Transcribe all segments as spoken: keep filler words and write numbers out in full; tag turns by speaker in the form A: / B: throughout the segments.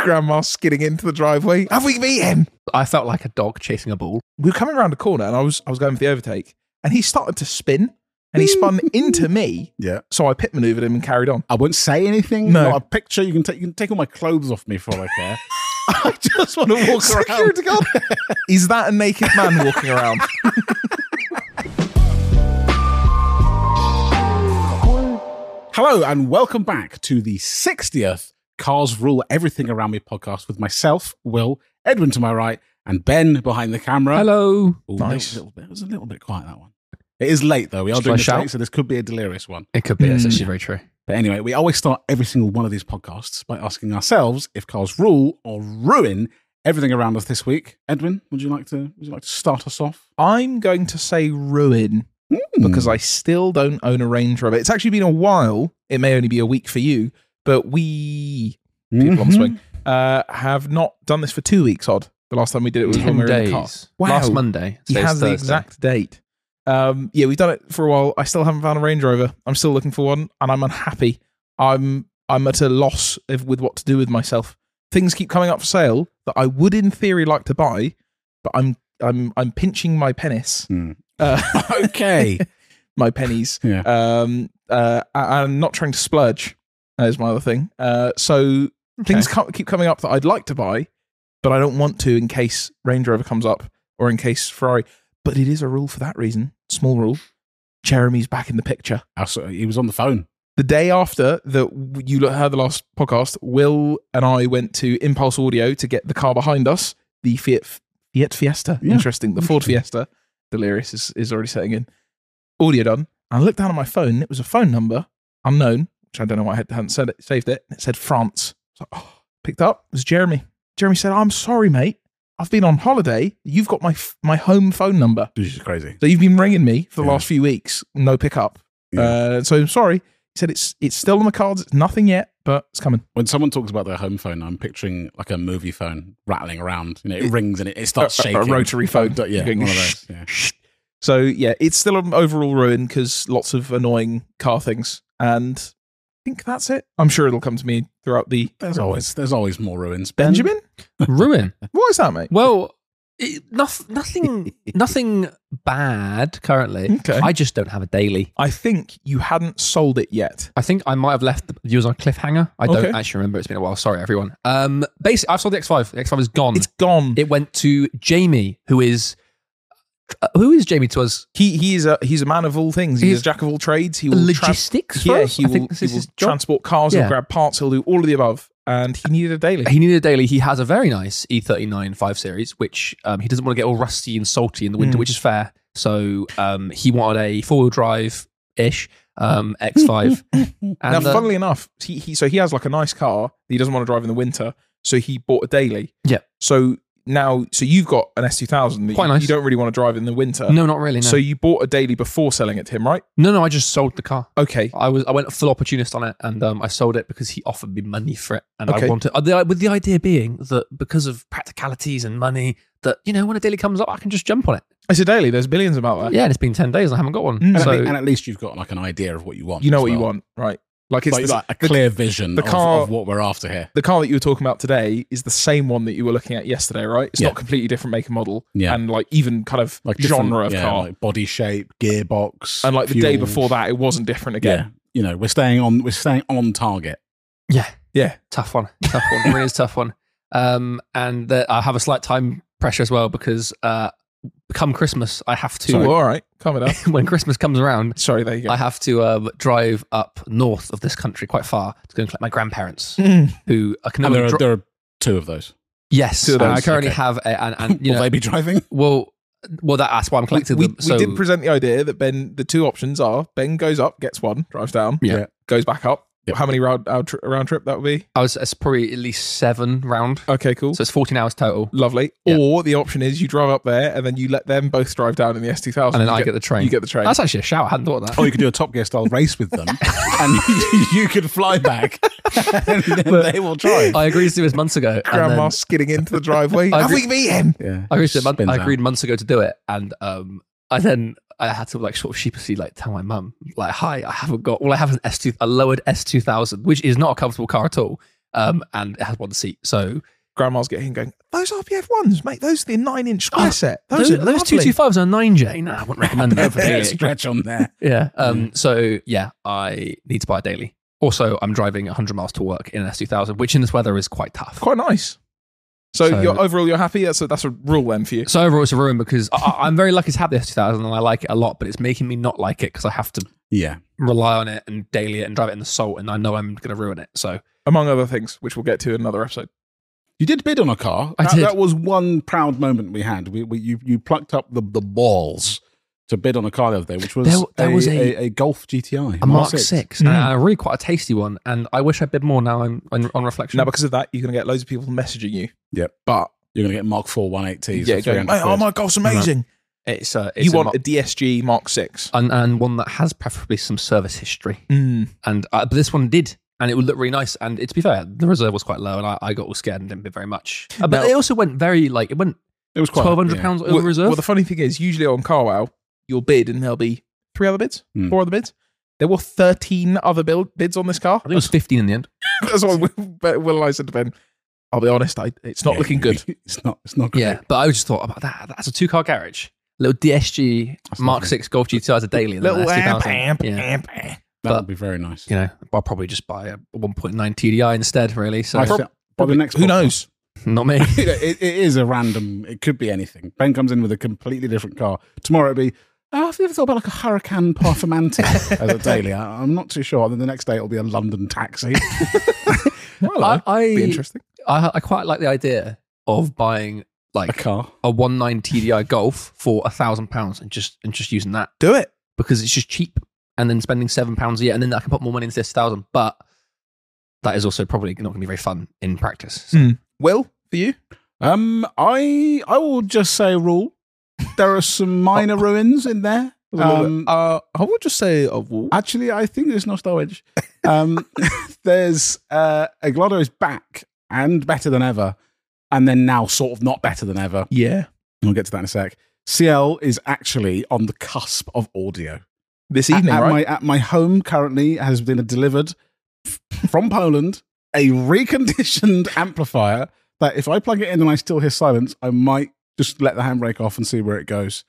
A: Grandma skidding into the driveway. Have we beat him?
B: I felt like a dog chasing a ball.
A: We were coming around a corner and I was I was going for the overtake and he started to spin and he spun into me.
C: Yeah.
A: So I pit maneuvered him and carried on.
C: I won't say anything.
A: No.
C: Not a picture. You can take you can take all my clothes off me for all I care. I just want to walk
A: Secure
C: around.
A: to God. Is that a naked man walking around?
C: Hello and welcome back to the sixtieth Cars Rule Everything Around Me podcast with myself, Will, Edwin to my right, and Ben behind the camera.
B: Hello.
C: Ooh,
A: Nice.
C: Little, little bit. It was a little bit quiet, that one. It is late, though. We are
B: Shall
C: doing
B: I
C: this
B: shout?
C: late, so this could be a delirious one.
B: It could be. It's
A: Mm.
B: actually very true.
C: But anyway, we always start every single one of these podcasts by asking ourselves if cars rule or ruin everything around us this week. Edwin, would you like to would you like to start us off?
A: I'm going to say ruin because I still don't own a Range Rover. It's actually been a while. It may only be a week for you, but we, people on the
C: Mhm.
A: swing, uh, have not done this for two weeks, Odd. The last time we did it was when
B: Ten
A: we were in
B: days.
A: the car. Wow.
B: Last Monday.
A: He
B: Today's
A: has the
B: Thursday.
A: exact date. Um, yeah, we've done it for a while. I still haven't found a Range Rover. I'm still looking for one, and I'm unhappy. I'm I'm at a loss of, with what to do with myself. Things keep coming up for sale that I would, in theory, like to buy, but I'm I'm I'm pinching my penis.
C: Hmm.
A: Uh,
C: Okay.
A: my pennies.
C: Yeah.
A: Um, uh, I- I'm not trying to splurge. That is my other thing. Uh, so things co- keep coming up that I'd like to buy, but I don't want to in case Range Rover comes up or in case Ferrari. But it is a rule for that reason. Small rule. Jeremy's back in the picture.
C: Also, he was on the phone.
A: The day after that you heard the last podcast, Will and I went to Impulse Audio to get the car behind us, the Fiat Fiat Fiesta.
C: Yeah.
A: Interesting. The Ford Fiesta. Delirious is, is already setting in. Audio done. And I looked down at my phone and it was a phone number, unknown, which I don't know why I hadn't said it, saved it. And it said France. So, oh, picked up. It was Jeremy. Jeremy said, I'm sorry, mate. I've been on holiday. You've got my f- my home phone number.
C: This is crazy.
A: So you've been ringing me for the
C: Yeah.
A: last few weeks. No pickup.
C: Yeah.
A: Uh, so I'm sorry. He said it's it's still on the cards. It's nothing yet, but it's coming.
C: When someone talks about their home phone, I'm picturing like a movie phone rattling around. You know, it rings and it, it starts
A: A- a-
C: shaking.
A: a rotary phone.
C: Yeah,
A: Going
C: one of
A: shh,
C: those. Yeah.
A: shh. So yeah, it's still an overall ruin because lots of annoying car things. And I think that's it. I'm sure it'll come to me throughout the...
C: There's always there's always more ruins. Ben?
A: Benjamin?
B: Ruin.
A: What is that, mate?
B: Well, it, noth- nothing, nothing bad currently.
A: Okay.
B: I just don't have a daily.
A: I think you hadn't sold it yet.
B: I think I might have left the viewers on a cliffhanger. I don't
A: Okay.
B: actually remember. It's been a while. Sorry, everyone. Um, basically, I've sold the X five. The X five is gone.
A: It's gone.
B: It went to Jamie, who is uh, who is Jamie to us?
A: he he is a he's a man of all things. He's,
B: He's
A: a jack of all trades. He will tra-
B: Logistics. for
A: yeah,
B: us?
A: he
B: I
A: will,
B: think this
A: he
B: is
A: will
B: his job.
A: transport cars.
B: Yeah.
A: He'll grab parts. He'll do all of the above. And he needed a daily.
B: He needed a daily. He has a very nice E thirty-nine five Series, which um, he doesn't want to get all rusty and salty in the winter,
A: Mm.
B: which is fair. So um, he wanted a four-wheel drive-ish um, X five. and,
A: now,
B: uh,
A: funnily enough, he, he so he has like a nice car that he doesn't want to drive in the winter, so he bought a daily.
B: Yeah.
A: So now, so you've got an S two thousand that
B: Quite
A: you,
B: nice.
A: you don't really want to drive in the winter.
B: no, not really. No.
A: So you bought a daily before selling it to him, right?
B: no, no. I just sold the car.
A: Okay.
B: I was I went full opportunist on it, and um, I sold it because he offered me money for it, and
A: Okay.
B: I wanted uh, the, with the idea being that because of practicalities and money, that you know when a daily comes up, I can just jump on it.
A: It's a daily. There's billions about that.
B: Yeah, and it's been ten days. And I haven't got one.
A: Mm.
C: And,
B: So
C: at, le- and at least you've got like an idea of what you want.
A: You know
C: as
A: what you
C: well.
A: want, right? Like it's
C: Like,
A: the,
C: like a
A: the-
C: clear vision
A: the
C: of,
A: car-
C: of what we're after here.
A: the car that you were talking about today is the same one that you were looking at yesterday, right? It's
C: Yeah.
A: not completely different make and model.
C: Yeah.
A: And like even kind of
C: Like different-
A: genre of
C: yeah,
A: car.
C: like body shape, gearbox,
A: and like the day
C: fuels.
A: before that, it wasn't different again.
C: Yeah, you know, we're staying on. We're staying on target.
B: yeah,
A: Yeah.
B: tough one, tough one. It really is a tough one. Um, and uh, I have a slight time pressure as well because uh, come Christmas, I have to.
A: So, all right, calm it down.
B: when Christmas comes around,
A: Sorry, there you go.
B: I have to um, drive up north of this country quite far to go and collect my grandparents,
A: Mm.
B: who I can
C: And
B: only
C: there are,
B: dro-
C: there are two of those.
B: yes,
A: Two of
B: and I
A: those,
B: currently
C: okay.
B: have a, and, and you
C: Will
B: know,
C: they be driving?
B: well, well, that, that's why I'm
A: we,
B: collecting
A: we,
B: them. So
A: we did present the idea that Ben, the two options are Ben goes up, gets one, drives down,
B: Yeah.
A: goes back up.
C: Yep.
A: How many round, round, tri- round trip that would be?
B: I was it's probably at least seven round,
A: Okay, cool.
B: so it's fourteen hours total,
A: Lovely.
B: Yeah.
A: Or the option is you drive up there and then you let them both drive down in the S two thousand.
B: and then
A: You
B: I get the train.
A: You get the train.
B: That's actually a shout. I hadn't thought of that.
C: Or you could do a Top Gear style race with them, and you, you could fly back, and then they will drive.
B: I agreed to do this months ago. and
A: Grandma
B: then-
A: skidding into the driveway.
B: I
A: Have
B: agree-
A: we beat him?
C: Yeah,
B: I agreed, to, mon-
C: Spins
B: I
C: out.
B: agreed months ago to do it, and um, I then I had to like sort of sheepishly like tell my mum like, "Hi, I haven't got. Well, I have an S two, a lowered S two thousand, which is not a comfortable car at all." um, and it has one seat. So
A: Grandma's getting going, those R P F ones, mate, those are the nine inch square
B: Oh,
A: set. Those,
B: those,
A: are
B: those two twenty-fives are a nine J. No, I wouldn't recommend that for
C: Bit of
B: daily.
C: stretch on there.
B: Yeah. Um. So yeah, I need to buy a daily. Also, I'm driving one hundred miles to work in an S two thousand, which in this weather is quite tough.
A: Quite nice. So,
B: So-
A: you're, overall, you're happy? That's a, that's a rule then for you.
B: So overall, it's a ruin because I, I'm very lucky to have the S two thousand and I like it a lot, but it's making me not like it because I have to
C: Yeah.
B: rely on it and daily it and drive it in the salt, and I know I'm going to ruin it. So
A: Among other things, which we'll get to in another episode.
C: You did bid on a car.
B: I
C: that,
B: did.
C: That was one proud moment we had. We, we you you plucked up the, the balls to bid on a car the other day, which was,
B: There- there
C: a,
B: was
C: a,
B: a-
C: a Golf G T I.
B: a Mark six,
A: Mm.
B: and a really quite a tasty one. And I wish I bid more now on, on, on reflection.
A: Now, because of that, you're going to get loads of people messaging you.
C: Yep.
A: But,
C: You're going to get Mark four one eighty.
A: yeah, going, mate, oh my Golf's amazing.
B: it's, uh, it's
A: You
B: a
A: want
B: Mar-
A: a D S G Mark six.
B: and, and one that has preferably some service history.
A: Mm.
B: And uh, but this one did, and it would look really nice. And it, to be fair, the reserve was quite low, and I, I got all scared and didn't bid very much. Uh, but
A: Now-
B: it also went very like it went
C: It was quite
B: twelve hundred
C: yeah.
B: pounds over
A: Well,
B: reserve.
A: well, the funny thing is, usually on CarWow, you'll bid and there'll be three other bids,
C: Mm.
A: four other bids. There were thirteen other build, bids on this car.
B: I think it was fifteen in the end.
A: That's what Will Will and I said to Ben. I'll be honest, I, it's not
C: Yeah.
A: looking good.
C: It's not. It's not good.
B: Yeah, but I just thought about that. That's a two car garage, little D S G
C: That's
B: Mark
C: lovely.
B: six Golf G T I as a daily, and then
A: Little
B: an S two
A: amp,
B: thousand.
A: amp,
B: Yeah.
A: amp, amp.
C: That
B: but-
C: would be very nice.
B: You know, I'll probably just buy a one point nine T D I instead. Really, so
C: I thi- by the next
A: Who
C: podcast-
A: knows?
B: not me.
C: it, it is a random. It could be anything. Ben comes in with a completely different car. Tomorrow it'll be. Oh, have you ever thought about like a Huracan Parfumante as a daily? I, I'm not too sure. And then the next day it'll be a London taxi.
A: Well,
B: I,
A: that'd
B: I,
A: be interesting.
B: I I quite like the idea of buying
C: a
B: like
C: car.
B: a one nine T D I Golf for a thousand pounds and just and just using that
A: Do it.
B: because it's just cheap, and then spending seven pounds a year, and then I can put more money into this thousand. But that is also probably not going to be very fun in practice. So-
A: Hmm. Will, for you?
C: Um, I I will just say a rule. There are some minor ruins in there. Um,
A: uh, I would just say a wall.
C: Actually, I think there's no stowage. Um, there's uh, a Glado is back and better than ever, and then now sort of not better than ever.
A: Yeah.
C: We'll get to that in a sec. C L is actually on the cusp of audio.
A: This
C: At-
A: evening,
C: at,
A: right?
C: my at my home currently has been delivered f- from Poland a reconditioned amplifier that if I plug it in and I still hear silence, I might just let the handbrake off and see where it goes.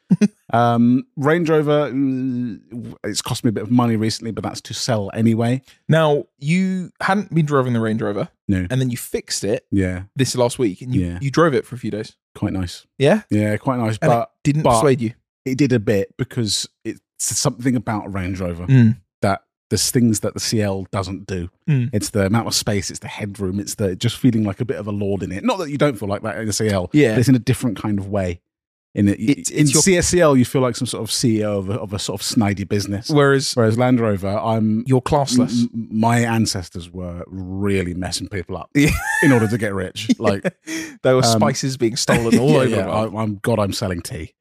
C: um, Range Rover, mm, it's cost me a bit of money recently, but that's to sell anyway.
A: Now, you hadn't been driving the Range Rover,
C: No.
A: and then you fixed it
C: Yeah,
A: this last week, and you,
C: Yeah.
A: you drove it for a few days.
C: quite nice.
A: Yeah?
C: Yeah, quite nice.
A: And
C: but
A: it didn't
C: but-
A: persuade you.
C: it did a bit because it's something about a Range Rover
A: Mm.
C: that there's things that the C L doesn't do.
A: Mm.
C: It's the amount of space, it's the headroom, it's the just feeling like a bit of a lord in it. Not that you don't feel like that in the C L,
A: Yeah.
C: but it's in a different kind of way. In it,
A: It's-
C: in
A: it's your-
C: C S C L, you feel like some sort of C E O of a, of a sort of snidey business.
A: Whereas
C: Whereas Land Rover, I'm
A: you're classless.
C: m- m- my ancestors were really messing people up
A: Yeah.
C: in order to get rich. Like
A: there were
C: um,
A: spices being stolen all
C: yeah,
A: over.
C: yeah,
A: the world.
C: I, I'm God, I'm selling tea.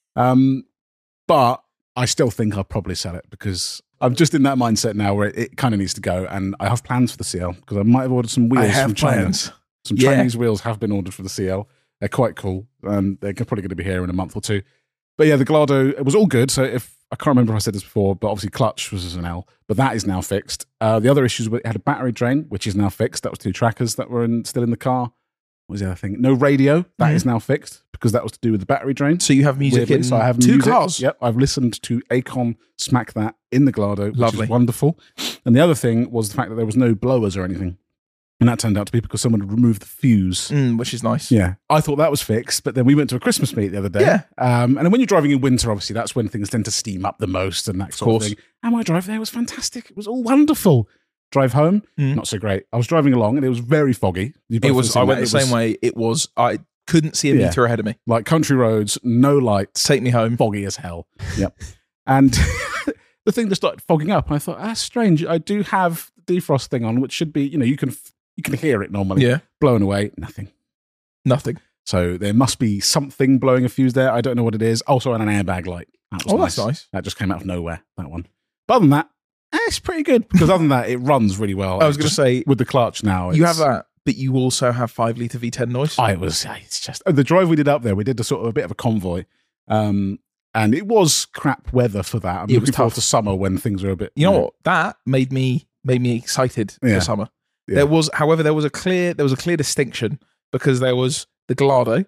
C: um, but I still think I'll probably sell it because I'm just in that mindset now where it, it kind of needs to go, and I have plans for the C L because I might have ordered some wheels
A: I have
C: from China.
A: plans.
C: Some
A: Yeah.
C: Chinese wheels have been ordered for the C L. They're quite cool, and they're probably going to be here in a month or two. But yeah, the Glado, it was all good. So if I can't remember if I said this before, but obviously clutch was an L, but that is now fixed. Uh, the other issues were it had a battery drain, which is now fixed. That was two trackers that were in, still in the car. What was the other thing? No radio. That
A: Mhm.
C: is now fixed because that was to do with the battery drain.
A: So you have music
C: Weirdly,
A: in
C: so I have
A: two
C: music.
A: cars.
C: Yep, I've listened to Akon smack that in the Glado, which
A: Lovely.
C: is wonderful. And the other thing was the fact that there was no blowers or anything. And that turned out to be because someone had removed the fuse.
A: Mm, which is nice.
C: Yeah, I thought that was fixed, but then we went to a Christmas meet the other day.
A: Yeah.
C: Um, and then when you're driving in winter, obviously, that's when things tend to steam up the most and that sort of,
A: course.
C: thing. And my drive there was fantastic. It was all wonderful. Drive home,
A: Mm.
C: not so great. I was driving along and it was very foggy. You both
A: It
C: have
A: was.
C: seen
A: I went
C: that.
A: the
C: It was
A: same way. It was. I couldn't see a
C: Yeah.
A: meter ahead of me.
C: Like country roads, no lights,
A: Take me home.
C: foggy as hell. Yep. And the thing just started fogging up. And I thought, that's strange. I do have the defrost thing on, which should be, you know, you can you can hear it normally.
A: Yeah.
C: Blown away, nothing.
A: Nothing.
C: So there must be something blowing a fuse there. I don't know what it is. Also, an airbag light. That was
A: Oh,
C: nice.
A: that's nice.
C: That just came out of nowhere, that one. But other than that, eh, it's pretty good. Because other than that, it runs really well.
A: I was
C: It's
A: going to
C: just-
A: say
C: with the clutch now.
A: you
C: it's-
A: have that, but you also have five liter V ten noise.
C: I was, it's just, the drive we did up there, we did a sort of a bit of a convoy. Um, and it was crap weather for that. I'm
A: It
C: looking
A: was
C: forward
A: tough.
C: to summer when things are a bit.
A: You know what? That made me made me excited
C: Yeah.
A: for summer
C: Yeah.
A: There was, however, there was a clear there was a clear distinction because there was the Gallardo,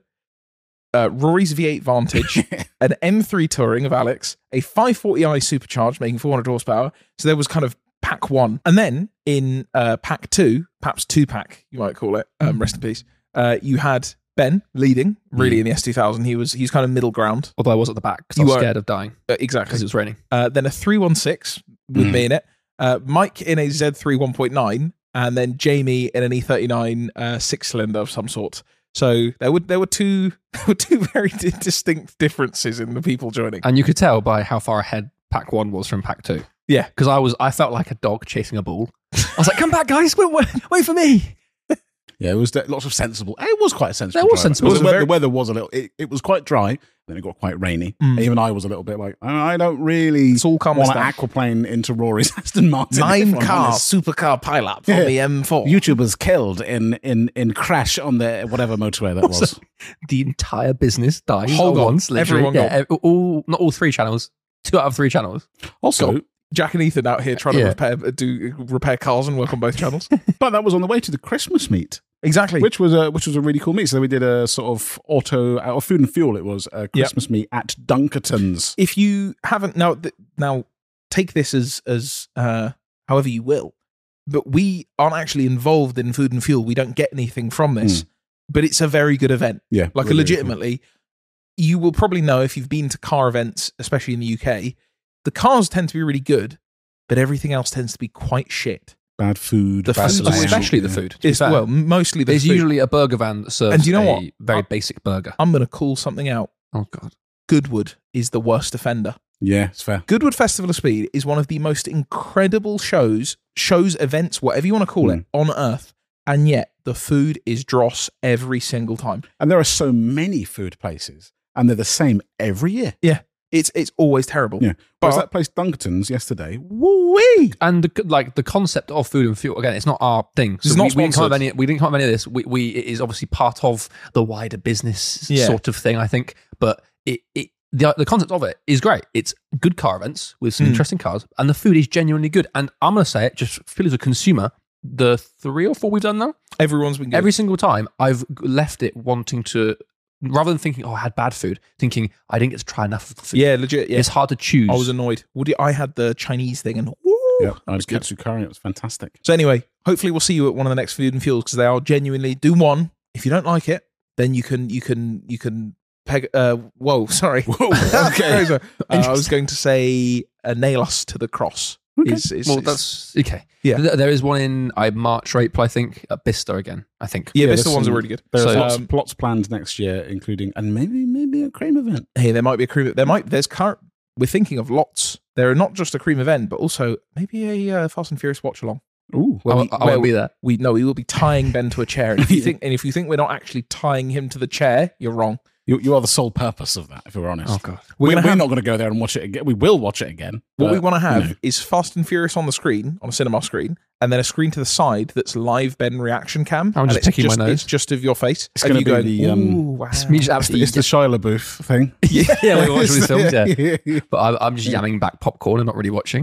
A: uh, Rory's V eight Vantage, an M three Touring of Alex, a five forty i supercharged making four hundred horsepower. So there was kind of pack one, and then in uh, pack two, perhaps two pack, you might call it. Um, rest in peace. Uh, you had Ben leading really
C: Mm.
A: in the S two thousand. He was he's kind of middle ground.
B: Although I was at the back because I
A: You
B: was
A: were-
B: scared of dying
A: Uh, exactly.
B: because it was raining.
A: Uh, then a three one six with
C: Mm.
A: me in it. Uh, Mike in a Z three one point nine, and then Jamie in an E thirty-nine uh, six cylinder of some sort. So there were there were two there were two very di- distinct differences in the people joining.
B: And you could tell by how far ahead pack one was from pack two.
A: Yeah.
B: Because I was, I felt like a dog chasing a ball. I was like, come back, guys. Wait, wait, wait for me.
C: Yeah, it was de- lots of sensible. It was quite a sensible.
B: There was
C: drive.
B: sensible.
C: The,
A: It was a
C: weather,
A: very-
C: the weather was a little. It, it was quite dry. Then it got quite rainy.
A: Mm.
C: Even I was a little bit like, I don't really
A: It's all calm
C: want to
A: stuff.
C: aquaplane into Rory's Aston Martin.
A: Nine
C: if I'm
A: car
C: honest.
A: supercar pilot from
C: Yeah.
A: the M four.
C: YouTubers killed in in in crash on the whatever motorway that was.
B: The entire business died
A: Whole
B: at
A: gone.
B: once. Literally.
A: Everyone
B: yeah, all, not all three channels. Two out of three channels.
C: Also,
A: Cool. Jack and Ethan out here trying to
B: Yeah.
A: repair do repair cars and work on both channels.
C: but that was on the way to the Christmas meet,
A: Exactly.
C: which was a which was a really cool meet. So we did a sort of auto or food and fuel. It was a Christmas meet at Dunkerton's.
A: If you haven't now, th- now take this as as uh, however you will, but we aren't actually involved in food and fuel. We don't get anything from this, but it's a very good event.
C: Yeah,
A: Like
C: really, really
A: legitimately, you will probably know if you've been to car events, especially in the U K. The cars tend to be really good, but everything else tends to be quite shit.
C: cool. Bad food,
A: The
C: bad
A: food's
C: layout,
B: Especially the
C: yeah.
B: food. to be
A: It's,
B: fair.
A: well, mostly the
B: There's
A: food.
B: usually a burger van that serves
A: And do you know
B: a
A: what?
B: very
A: I-
B: basic burger.
A: I'm going to call something out.
B: Oh, God.
A: Goodwood is the worst offender.
C: Yeah, it's fair.
A: Goodwood Festival of Speed is one of the most incredible shows, shows, events, whatever you want to call
C: Mm.
A: it, on earth. And yet the food is dross every single time.
C: And there are so many food places, and they're the same every year.
A: It's it's always terrible.
C: Yeah.
A: But
C: Whereas that place Dunkerton's yesterday,
A: woo-wee!
B: And the, like the concept of food and fuel, again, it's not our thing. So
A: It's
B: we,
A: not
B: we didn't come up with
A: sponsored.
B: any. We didn't come up with any of this. We, we it is obviously part of the wider business
A: Yeah.
B: sort of thing, I think. But it it the the concept of it is great. It's good car events with some
A: Mm.
B: interesting cars, and the food is genuinely good. And I'm going to say it, just feel as a consumer, the three or four we've done now,
A: Everyone's been good.
B: every single time I've left it wanting to, rather than thinking, oh, I had bad food, thinking I didn't get to try enough of the food.
A: yeah, legit. Yeah.
B: It's hard to choose.
A: I was annoyed. Woody, I had the Chinese thing and woo!
C: yeah, I
A: was
C: had katsu curry. It was fantastic.
A: So anyway, hopefully we'll see you at one of the next food and fuels because they are genuinely do one. If you don't like it, then you can you can you can peg. Uh, whoa, sorry.
C: Whoa, okay.
A: uh, I was going to say uh, nail us to the cross.
C: Okay.
A: Is, is,
B: well,
A: is-
B: that's okay.
A: Yeah.
B: Th- there is one in I March or April, I think, at Bicester again. I think.
A: yeah.
C: Yeah,
A: Bicester
C: there's
A: ones are
C: some-
A: really good.
C: There's
B: So,
C: lots
A: um,
C: of plots planned next year, including and maybe maybe a cream event.
A: Hey, there might be a cream. There might there's current. We're thinking of lots. There are not just a cream event, but also maybe a uh, Fast and Furious watch along.
C: Ooh,
A: Where
B: I,
A: we,
B: I
A: where
B: won't be there.
A: we no, we will be tying Ben to a chair. And if you think and if you think we're not actually tying him to the chair, you're wrong.
C: you, you are the sole purpose of that. If we're honest,
B: Oh god.
A: We're
C: we're,
A: gonna
C: we're
A: have-
C: not going to go there and watch it again. We will watch it again.
A: What
C: but,
A: we want to have
C: you know.
A: is Fast and Furious on the screen, on a cinema screen, and then a screen to the side that's live Ben reaction cam.
B: I'm
A: and
B: just
A: it's
B: picking my
A: just,
B: nose.
A: It's just of your face.
C: It's
A: And
C: gonna
A: you
C: be
A: going,
C: the, um,
A: "Ooh, wow."
B: It's me just
C: It's the,
B: absolutely.
C: it's the Shia LaBeouf thing.
B: yeah, yeah, we watch all these films. Yeah,
C: yeah.
B: but I, I'm just yamming back popcorn and not really watching.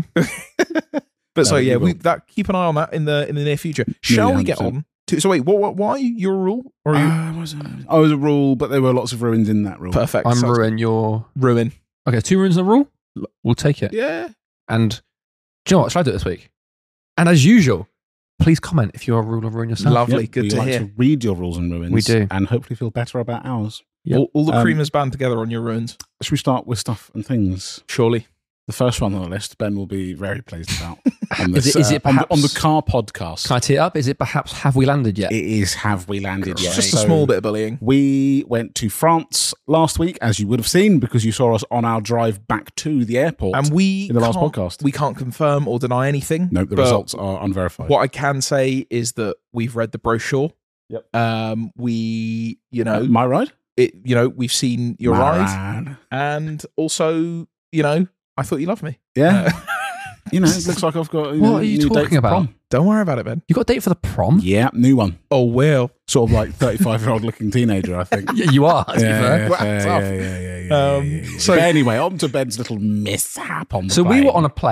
A: But so
C: No,
A: yeah,
C: you
A: we
C: will.
A: that keep an eye on that in the in the near future. Shall we get
C: one hundred
A: on to? So wait, what? what why your rule or you?
C: Uh, was it? Oh, it was a rule, but there were lots of ruins in that rule.
A: Perfect.
B: I'm
A: Sounds-
B: ruin your.
A: ruin.
B: Okay, two ruins in a rule. We'll take it.
A: Yeah.
B: And do you know what? Shall I do it this week? And as usual, please comment if you're a rule or ruin yourself.
A: Lovely.
C: Yep,
A: Good
C: we
A: to
C: like
A: hear.
C: to read your rules and ruins.
B: We do.
C: and hopefully feel better about ours.
B: Yep.
A: All, all the
C: Um,
A: creamers band together on your ruins.
C: Should we start with stuff and things?
A: Surely.
C: The first one on the list, Ben will be very pleased about. On
B: Is
C: this,
B: it- is
C: uh,
B: it
C: on, the,
B: perhaps-
C: on the car podcast?
B: Can I tee it up? Is it perhaps have we landed yet?
C: It is Have We Landed
A: It's
C: Yet?
A: just a
C: So
A: small bit of bullying.
C: We went to France last week, as you would have seen, because you saw us on our drive back to the airport.
A: And we
C: in the last
A: can't-
C: podcast.
A: we can't confirm or deny anything.
C: Nope, the
A: but
C: results are unverified.
A: What I can say is that we've read the brochure.
C: Yep.
A: Um, we, you know,
C: Uh, my ride?
A: it. You know, we've seen your
C: My
A: ride,
C: ride.
A: and also, you know, I thought you loved me.
C: Yeah.
A: Uh,
C: You know, it looks like I've got. You
B: What
C: know,
B: are you
C: new date
B: talking
C: for
B: about?
C: prom.
A: don't worry about it, Ben.
B: You got a date for the prom?
C: Yeah, new one.
A: Oh well.
C: Sort of like thirty-five year old looking teenager, I think.
B: Yeah, you are. To be
C: Yeah,
B: fair.
C: yeah,
A: Wax
C: yeah,
A: off.
C: yeah, yeah, yeah, yeah,
A: Um,
C: yeah, yeah.
A: so-
C: But anyway, on to Ben's little mishap on the
B: So we
C: plane.
B: were on a plane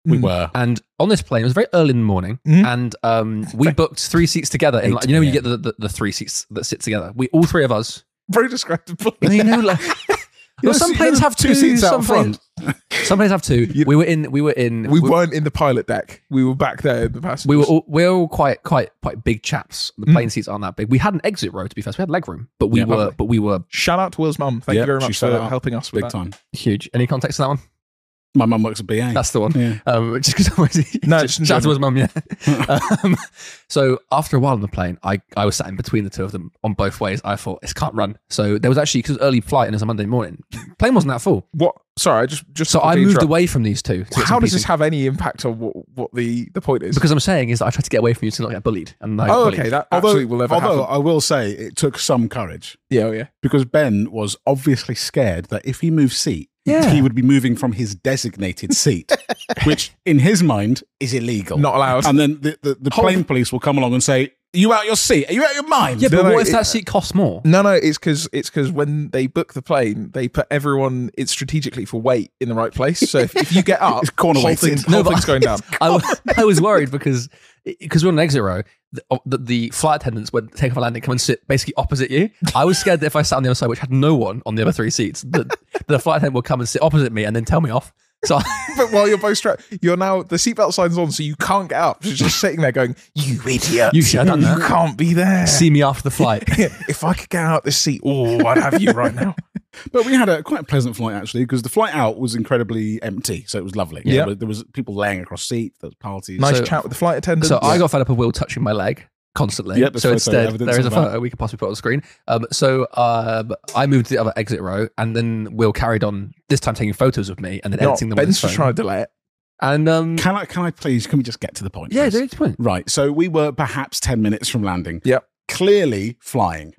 C: We
A: Mm.
C: were.
B: And on this plane, it was very early in the morning,
A: Mhm.
B: and um, we booked three seats together. In,
C: eight
B: like, you know, when you
C: p.m.
B: get the, the, the three seats that sit together. We all three of us.
A: Very descriptive.
B: You know, like, well, some planes have two
C: seats out
B: some
C: front.
B: Planes, some planes have two.
A: You-
B: We were in. We were in.
A: We weren't in the pilot deck. We were back there in the passengers.
B: We were all, we were all quite quite quite big chaps. The
A: Mm.
B: plane seats aren't that big. We had an exit row to be fair. So we had leg room, but we
C: Yeah,
B: were
C: lovely.
B: but we were
A: Shout out to Will's mum. Thank
C: Yeah,
A: you very
C: she
A: much
C: set
A: for
C: it up
A: helping us with
C: Big
A: that.
C: time.
B: huge. Any context to that one?
C: My mum works at B A.
B: That's the one.
C: yeah.
B: Um, just because
A: No,
B: just
A: it's
B: shout out to his mum. Yeah.
C: Uh,
B: um, so after a while on the plane, I, I was sat in between the two of them on both ways. I thought this can't run. So there was actually because it was early flight and it was a Monday morning. Plane wasn't that full.
A: What? Sorry, I just just.
B: So I
A: quickly
B: moved
A: interrupt.
B: away from these two. to get
A: How
B: some
A: does
B: peace
A: this have any impact on what, what the, the point is?
B: Because I'm saying is that I tried to get away from you to not get bullied. And I got
A: oh,
B: bullied.
A: okay, that
C: although,
A: absolutely will never
C: although
A: happen.
C: I will say it took some courage
A: Yeah, oh, yeah.
C: because Ben was obviously scared that if he moved seat,
B: Yeah.
C: he would be moving from his designated seat, which in his mind is illegal.
A: Not allowed.
C: And then the, the, the
A: Hold-
C: plane police will come along and say, "Are you out your seat? Are you out your mind?"
B: Yeah, but
A: No, no,
B: what if
A: it-
B: that seat costs more?
A: No, no, it's because it's because when they book the plane, they put everyone it's strategically for weight in the right place. So if, if you get up,
C: It's corner
A: whole
C: weighted.
A: thing's,
B: No,
A: whole
B: but-
A: thing's going down.
B: I, wa- I was worried because because we're on an exit row. The, the, the flight attendants would take off a landing, come and sit basically opposite you. I was scared that if I sat on the other side, which had no one on the other three seats, that the flight attendant would come and sit opposite me and then tell me off. So I,
A: But while you're both strapped, you're now the seatbelt sign's on, so you can't get up. She's just sitting there going, "You idiot!
B: You should have done
A: You
B: that.
A: can't be there."
B: see me after the flight.
A: If I could get out this seat, oh, I'd have you right now.
C: But we had a quite a pleasant flight actually because the flight out was incredibly empty, so it was lovely.
A: Yeah.
C: There was- there was people laying across seats. There was parties.
A: Nice
B: So-
A: chat with the flight attendant.
B: So I got fed up of Will touching my leg constantly.
C: Yep, there's
B: so
C: photo
B: instead,
C: evidence
B: there is a
C: of that.
B: photo we could possibly put on the screen. Um, so um, I moved to the other exit row, and then Will carried on this time taking photos of me and then
A: No,
B: editing them. with
A: Ben's
B: his
A: just
B: phone.
A: trying to delay it.
B: And um,
C: Can I? Can I please? Can we just get to the point?
B: yeah,
C: please?
B: dude, it's fine.
C: Right. So we were perhaps ten minutes from landing.
A: Yep.
C: Clearly flying.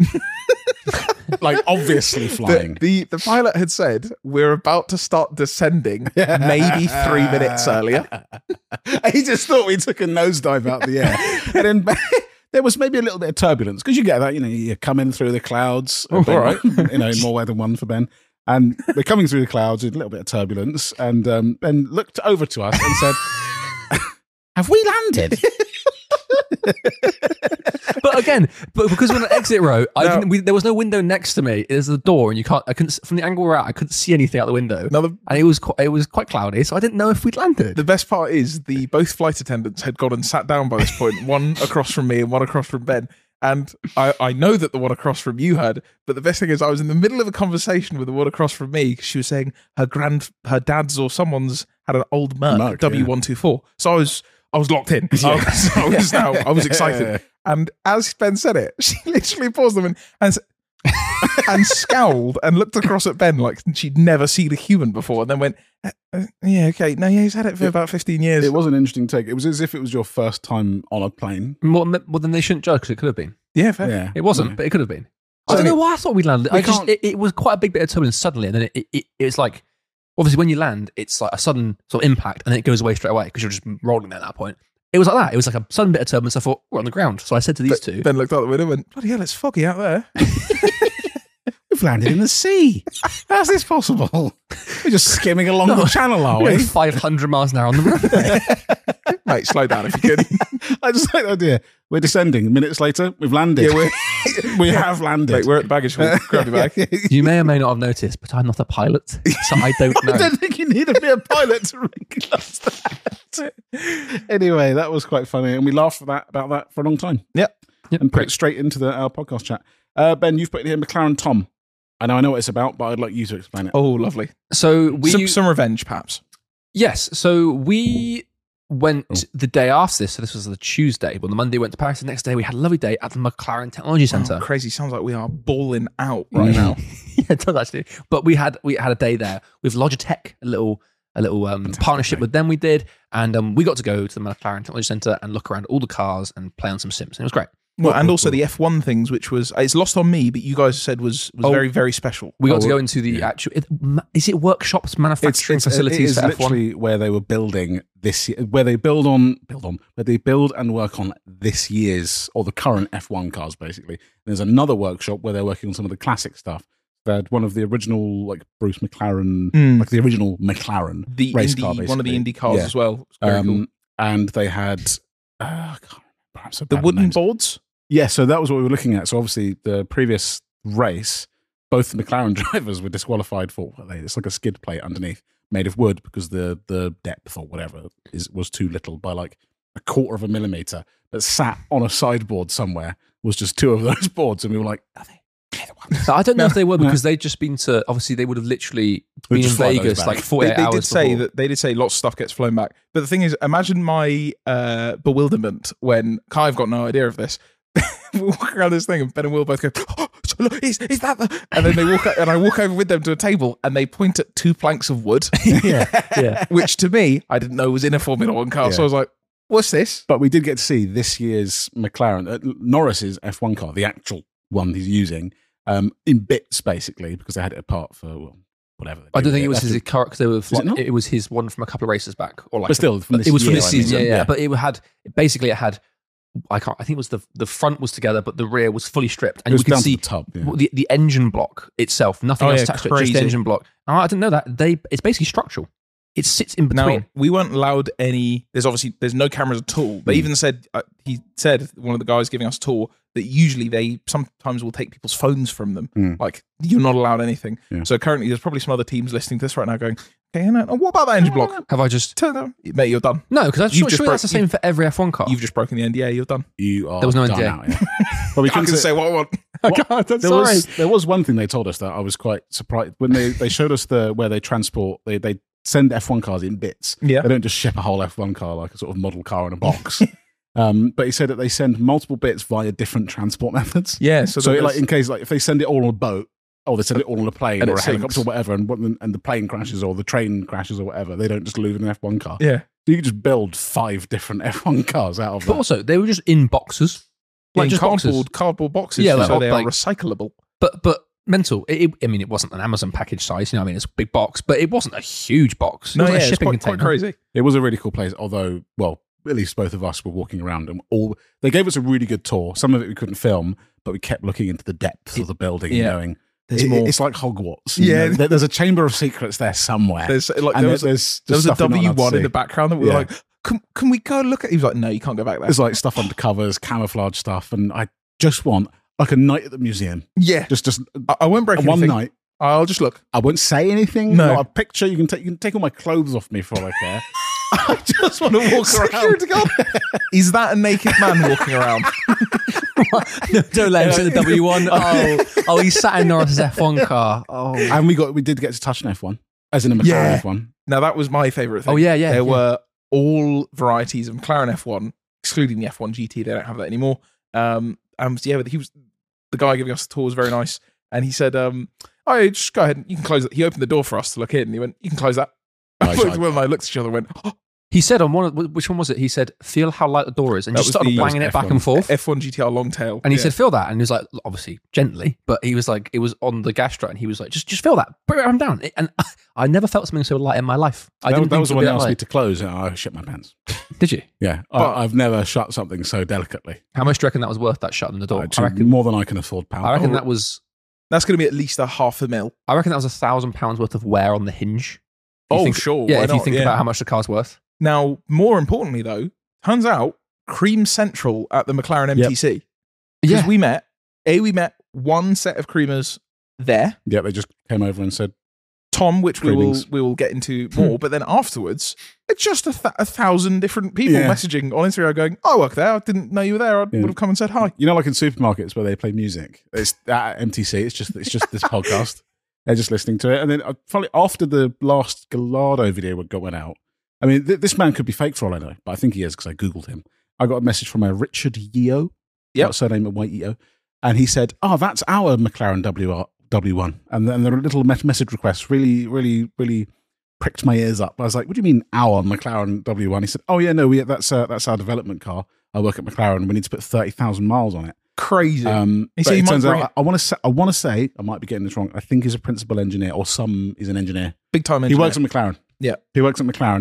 C: Like obviously flying.
A: The, the the pilot had said we're about to start descending maybe three minutes earlier.
C: He just thought we took a nosedive out of the air. And then there was maybe a little bit of turbulence because you get that, you know, you're coming through the clouds.
A: Oh,
C: Ben-
A: all right.
C: You know, more weather than one for Ben. And they're coming through the clouds with a little bit of turbulence. And um, Ben looked over to us and said, "Have we landed?"
B: But again, but because we're on an exit row, I
A: No.
B: didn't, we, there was no window next to me. There's a door, and you can't. I couldn't from the angle we're at. I couldn't see anything out the window,
A: Now the,
B: and it was qu- it was quite cloudy, so I didn't know if we'd landed.
A: the best part is the both flight attendants had gone and sat down by this point, one across from me and one across from Ben. And I, I know that the one across from you had, but the best thing is I was in the middle of a conversation with the one across from me because she was saying her grand, her dad's or someone's had an old Merc,
C: Merc,
A: W one twenty-four. So I was, I was locked in. I was, I was now, I was excited. And as Ben said it, she literally paused them and and, s- and scowled and looked across at Ben like she'd never seen a human before, and then went, uh, uh, "Yeah, okay, no, yeah, he's had it for about fifteen years."
C: It was an interesting take. It was as if it was your first time on a plane.
B: More, more than they shouldn't judge because it could have been.
A: yeah, fair.
C: Yeah.
B: It wasn't,
C: Yeah.
B: but it could have been. I
A: So
B: don't know
A: any-
B: why I thought we landed.
C: We
B: I just,
C: can't-
B: it, it was quite a big bit of turbulence suddenly, and then it, it, it, it's like obviously when you land, it's like a sudden sort of impact, and then it goes away straight away because you're just rolling there at that point. It was like that. It was like a sudden bit of turbulence. I thought we're on the ground, so I said to these two,
A: Ben looked out the window and went, "Bloody hell, it's foggy out there."
C: We've landed in the sea. How's this possible? We're just skimming along the channel, are
B: "We're
C: we?
B: five hundred miles an hour on the road."
A: Mate, slow down if you can.
C: I just like the idea. We're descending. Minutes later, we've landed.
A: Yeah, we're-
C: we have landed.
A: Mate, we're at the baggage hall. Grab your bag.
B: You may or may not have noticed, but I'm not a pilot, so I don't know.
C: I don't think you need to be a pilot to recognise that. Anyway, that was quite funny, and we laughed for that about that for a long time.
A: Yep.
B: Yep,
C: And put
B: great.
C: it straight into the our podcast chat. Uh, Ben, you've put in here McLaren Tom. I know I know what it's about, but I'd like you to explain it.
A: Oh, lovely.
B: So we
A: some, some revenge, perhaps.
B: yes, so we went
C: Oh.
B: the day after this. So this was the Tuesday. Well, the Monday we went to Paris. The next day we had a lovely day at the McLaren Technology Centre.
A: Oh, crazy. Sounds like we are balling out right now.
B: Yeah, it does actually. But we had we had a day there with Logitech, a little a little um,
C: Fantastic
B: partnership
C: day.
B: with them. We did, and um, we got to go to the McLaren Technology Centre and look around all the cars and play on some sims. And it was great.
A: Well, and
C: Cool,
A: also
C: cool.
A: the F one things, which was it's lost on me, but you guys said was was
B: Oh.
A: very very special.
B: We got
C: Oh,
B: to go into the
C: yeah.
B: actual. It, ma- is it workshops, manufacturing
C: it
B: facilities
C: is
B: for F one?
C: literally where they were building this year, where they build on build on where they build and work on this year's or the current F one cars basically. There's another workshop where they're working on some of the classic stuff. They had one of the original, like Bruce McLaren,
A: Mm.
C: like the original McLaren
A: The
C: race
A: Indy,
C: car,
A: one of the
C: basically.
A: Indy cars
C: Yeah.
A: as well. It's very
C: Um,
A: cool.
C: And they had, uh, I can't remember. I'm so
A: The
C: bad with
A: wooden
C: names.
A: boards.
C: Yeah, so that was what we were looking at. So obviously, the previous race, both the McLaren drivers were disqualified for what they, it's like a skid plate underneath, made of wood, because the the depth or whatever is was too little by like a quarter of a millimeter. That sat on a sideboard somewhere was just two of those boards, and we were like, are they? they're the ones.
B: So I don't know
A: No.
B: if they were
C: No.
B: because they'd just been to. Obviously, they would have literally
C: We'd
B: been in
C: just fly those
B: Vegas
C: back.
B: like
A: They,
B: forty-eight
A: they
B: hours
A: did say
B: before.
A: that they did say lots of stuff gets flown back, but the thing is, imagine my uh, bewilderment when I've got no idea of this. We walk around this thing, and Ben and Will both go, "Oh, look, is, is that the?" And then they walk, and I walk over with them to a table, and they point at two planks of wood,
C: yeah.
B: Yeah.
A: which to me I didn't know was in a Formula One car. So
C: Yeah.
A: I was like, "What's this?"
C: But we did get to see this year's McLaren, uh, Norris's F one car, the actual one he's using, um, in bits basically, because they had it apart for well, whatever. they
B: I
C: do
B: don't
C: with
B: think it was
C: That's
B: his car because they were.
C: it
B: Fly-
C: not?
B: it was his one from a couple of races back, or like.
C: But still, from this
B: it was from
C: year,
B: this
C: I mean,
B: season, yeah, yeah,
C: yeah.
B: But it had basically it had. I can't. I think it was the the front was together, but the rear was fully stripped,
C: It
B: and
C: was
B: you can
C: down
B: see
C: to the top. Yeah.
B: well, the the engine block itself. Nothing
A: Oh,
B: else
A: yeah,
B: attached to it, just
A: crazy.
B: the engine block. Oh, I didn't know that. They it's basically structural. It sits in between.
A: Now we weren't allowed any. There's obviously there's no cameras at all. They
C: Mm.
A: even said uh, he said one of the guys giving us a tour that usually they sometimes will take people's phones from them.
C: Mm.
A: Like you're not allowed anything.
C: Yeah.
A: So currently there's probably some other teams listening to this right now going, okay, no, no, what about that engine block?
B: Have I just
A: Turn down, mate. You're done.
B: no? Because I'm
A: You've
B: sure,
A: just
B: sure
A: broke-
B: that's the same for every F one car.
A: You've just broken the N D A. You're done.
C: You are
B: There was no
C: done
B: N D A.
C: out, yeah. But we
A: I
C: can
A: can
C: say,
A: say what I want.
B: I can't. I'm
C: there
B: sorry.
C: was there was one thing they told us that I was quite surprised when they, they showed us the where they transport they they send F one cars in bits.
A: Yeah.
C: They don't just ship a whole F one car like a sort of model car in a box. um, but he said that they send multiple bits via different transport methods.
A: Yeah. So,
C: So,
A: there's-
C: like in case like if they send it all on a boat, or they send it all on a plane
A: And
C: or
A: it
C: a helicopter
A: sinks.
C: or whatever, and what- and the plane crashes or the train crashes or whatever, they don't just leave an F one car.
A: yeah.
C: You can just build five different F one cars out of
B: But
C: that.
B: also, they were just in boxes, like
A: in
B: just
A: cardboard
B: boxes.
A: cardboard boxes.
B: Yeah,
A: so
B: like-
A: they
B: like-
A: are recyclable.
B: But but mental. It, it- I mean, it wasn't an Amazon package size. You know, what I mean, it's a big box, but it wasn't a huge box. It
A: No,
B: wasn't
A: yeah,
B: a
A: it's
B: shipping
A: quite, quite
B: container.
A: crazy.
C: It was a really cool place, although, well, at least both of us were walking around and all they gave us a really good tour. Some of it we couldn't film, but we kept looking into the depths of the building
A: Yeah.
C: and going,
A: There's
C: it-
A: more.
C: it's like Hogwarts. you
A: Yeah.
C: know? There- there's a chamber of secrets there somewhere.
A: There's like
C: and
A: there
C: there-
A: was, a-
C: there's
A: there was
C: just
A: a
C: stuff you're not
A: W
C: allowed to
A: one in
C: see.
A: the background that we were
C: Yeah.
A: like, can can we go look at? He was like, no, you can't go back there.
C: There's like stuff under covers, camouflage stuff, and I just want like a night at the museum.
A: Yeah,
C: Just, just
A: I, I won't break
C: one
A: anything.
C: night.
A: I'll just look.
C: I won't say anything.
A: No.
C: Not a picture. You can take. You can take all my clothes off me for all I care. I just want to walk around.
A: Security guard. Is that a naked man walking around?
B: no, don't let him sit in the W one. Oh, oh, he sat in Norris's F one car. Oh,
C: And we got. We did get to touch an F one, as in a McLaren
A: Yeah.
C: F one.
A: Now that was my favourite thing.
B: oh yeah, yeah.
A: there
B: yeah.
A: were all varieties of McLaren F one, excluding the F one G T. They don't have that anymore. Um, and yeah, he was the guy giving us the tour was very nice, and he said, um, "Oh, just go ahead. You can close it." He opened the door for us to look in, and he went, "You can close that."
C: Nice,
A: Both
C: I-
A: Will and I looked at each other and went, oh,
B: He said on one. Of, which one was it? He said, "Feel how light the door is," and
A: That
B: just
A: was
B: started
A: the-
B: banging
C: that
B: it
C: was
B: back and forth.
A: F one G T R long tail.
B: And he
A: Yeah.
B: said, "Feel that," and he was like, obviously gently, but he was like, it was on the gas strut, and he was like, "Just, just feel that, bring it down." And I never felt something so light in my life. I
C: That,
B: didn't
C: that
B: think
C: was the
B: it
C: one
B: would
C: that
B: be
C: asked
B: that
C: me
B: light.
C: to close, and I shit my pants.
B: Did you?
C: Yeah,
A: But-
C: I, I've never shut something so delicately.
B: How much do you reckon that was worth? That shutting the door?
C: Actually,
B: I reckon.
C: more than I can afford. Pound.
B: I reckon
C: Oh,
B: that was.
A: That's going to be at least a half a mil.
B: I reckon that was a thousand pounds worth of wear on the hinge. If you
A: Oh,
B: think-
A: sure.
B: Yeah,
A: why
B: if you
A: not?
B: think
A: Yeah.
B: about how much the car's worth.
A: Now, more importantly, though, turns out Cream Central at the McLaren M T C. Because
B: Yeah,
A: we met, A, we met one set of creamers there,
C: Yeah, they just came over and said,
A: Tom, which we will
C: Greetings.
A: we will get into more, but then afterwards, it's just a, th- a thousand different people
C: Yeah.
A: messaging on Instagram going, I work there, I didn't know you were there, I
C: Yeah.
A: would have come and said hi.
C: you know, like in supermarkets where they play music. It's at M T C. It's just it's just this podcast. They're just listening to it, and then uh, finally after the last Gallardo video went went out. I mean, th- this man could be fake for all I know, but I think he is because I googled him. I got a message from a Richard Yeo,
A: Yep.
C: got surname of White Yeo, and he said, "Oh, that's our McLaren W R W one," and then there were little me- message requests. Really, really, really pricked my ears up. I was like, "What do you mean our McLaren W one?" He said, "Oh yeah, no, we that's uh, that's our development car. I work at McLaren. We need to put thirty thousand miles on it."
A: Crazy.
C: Um,
A: He
C: but
A: said he
C: it
A: might
C: turns
A: bring
C: out,
A: it-
C: I want to say, I want to say, I might be getting this wrong. I think he's a principal engineer, or some is an engineer.
A: Big time
C: He
A: engineer.
C: works at McLaren.
A: Yeah.
C: he works at McLaren,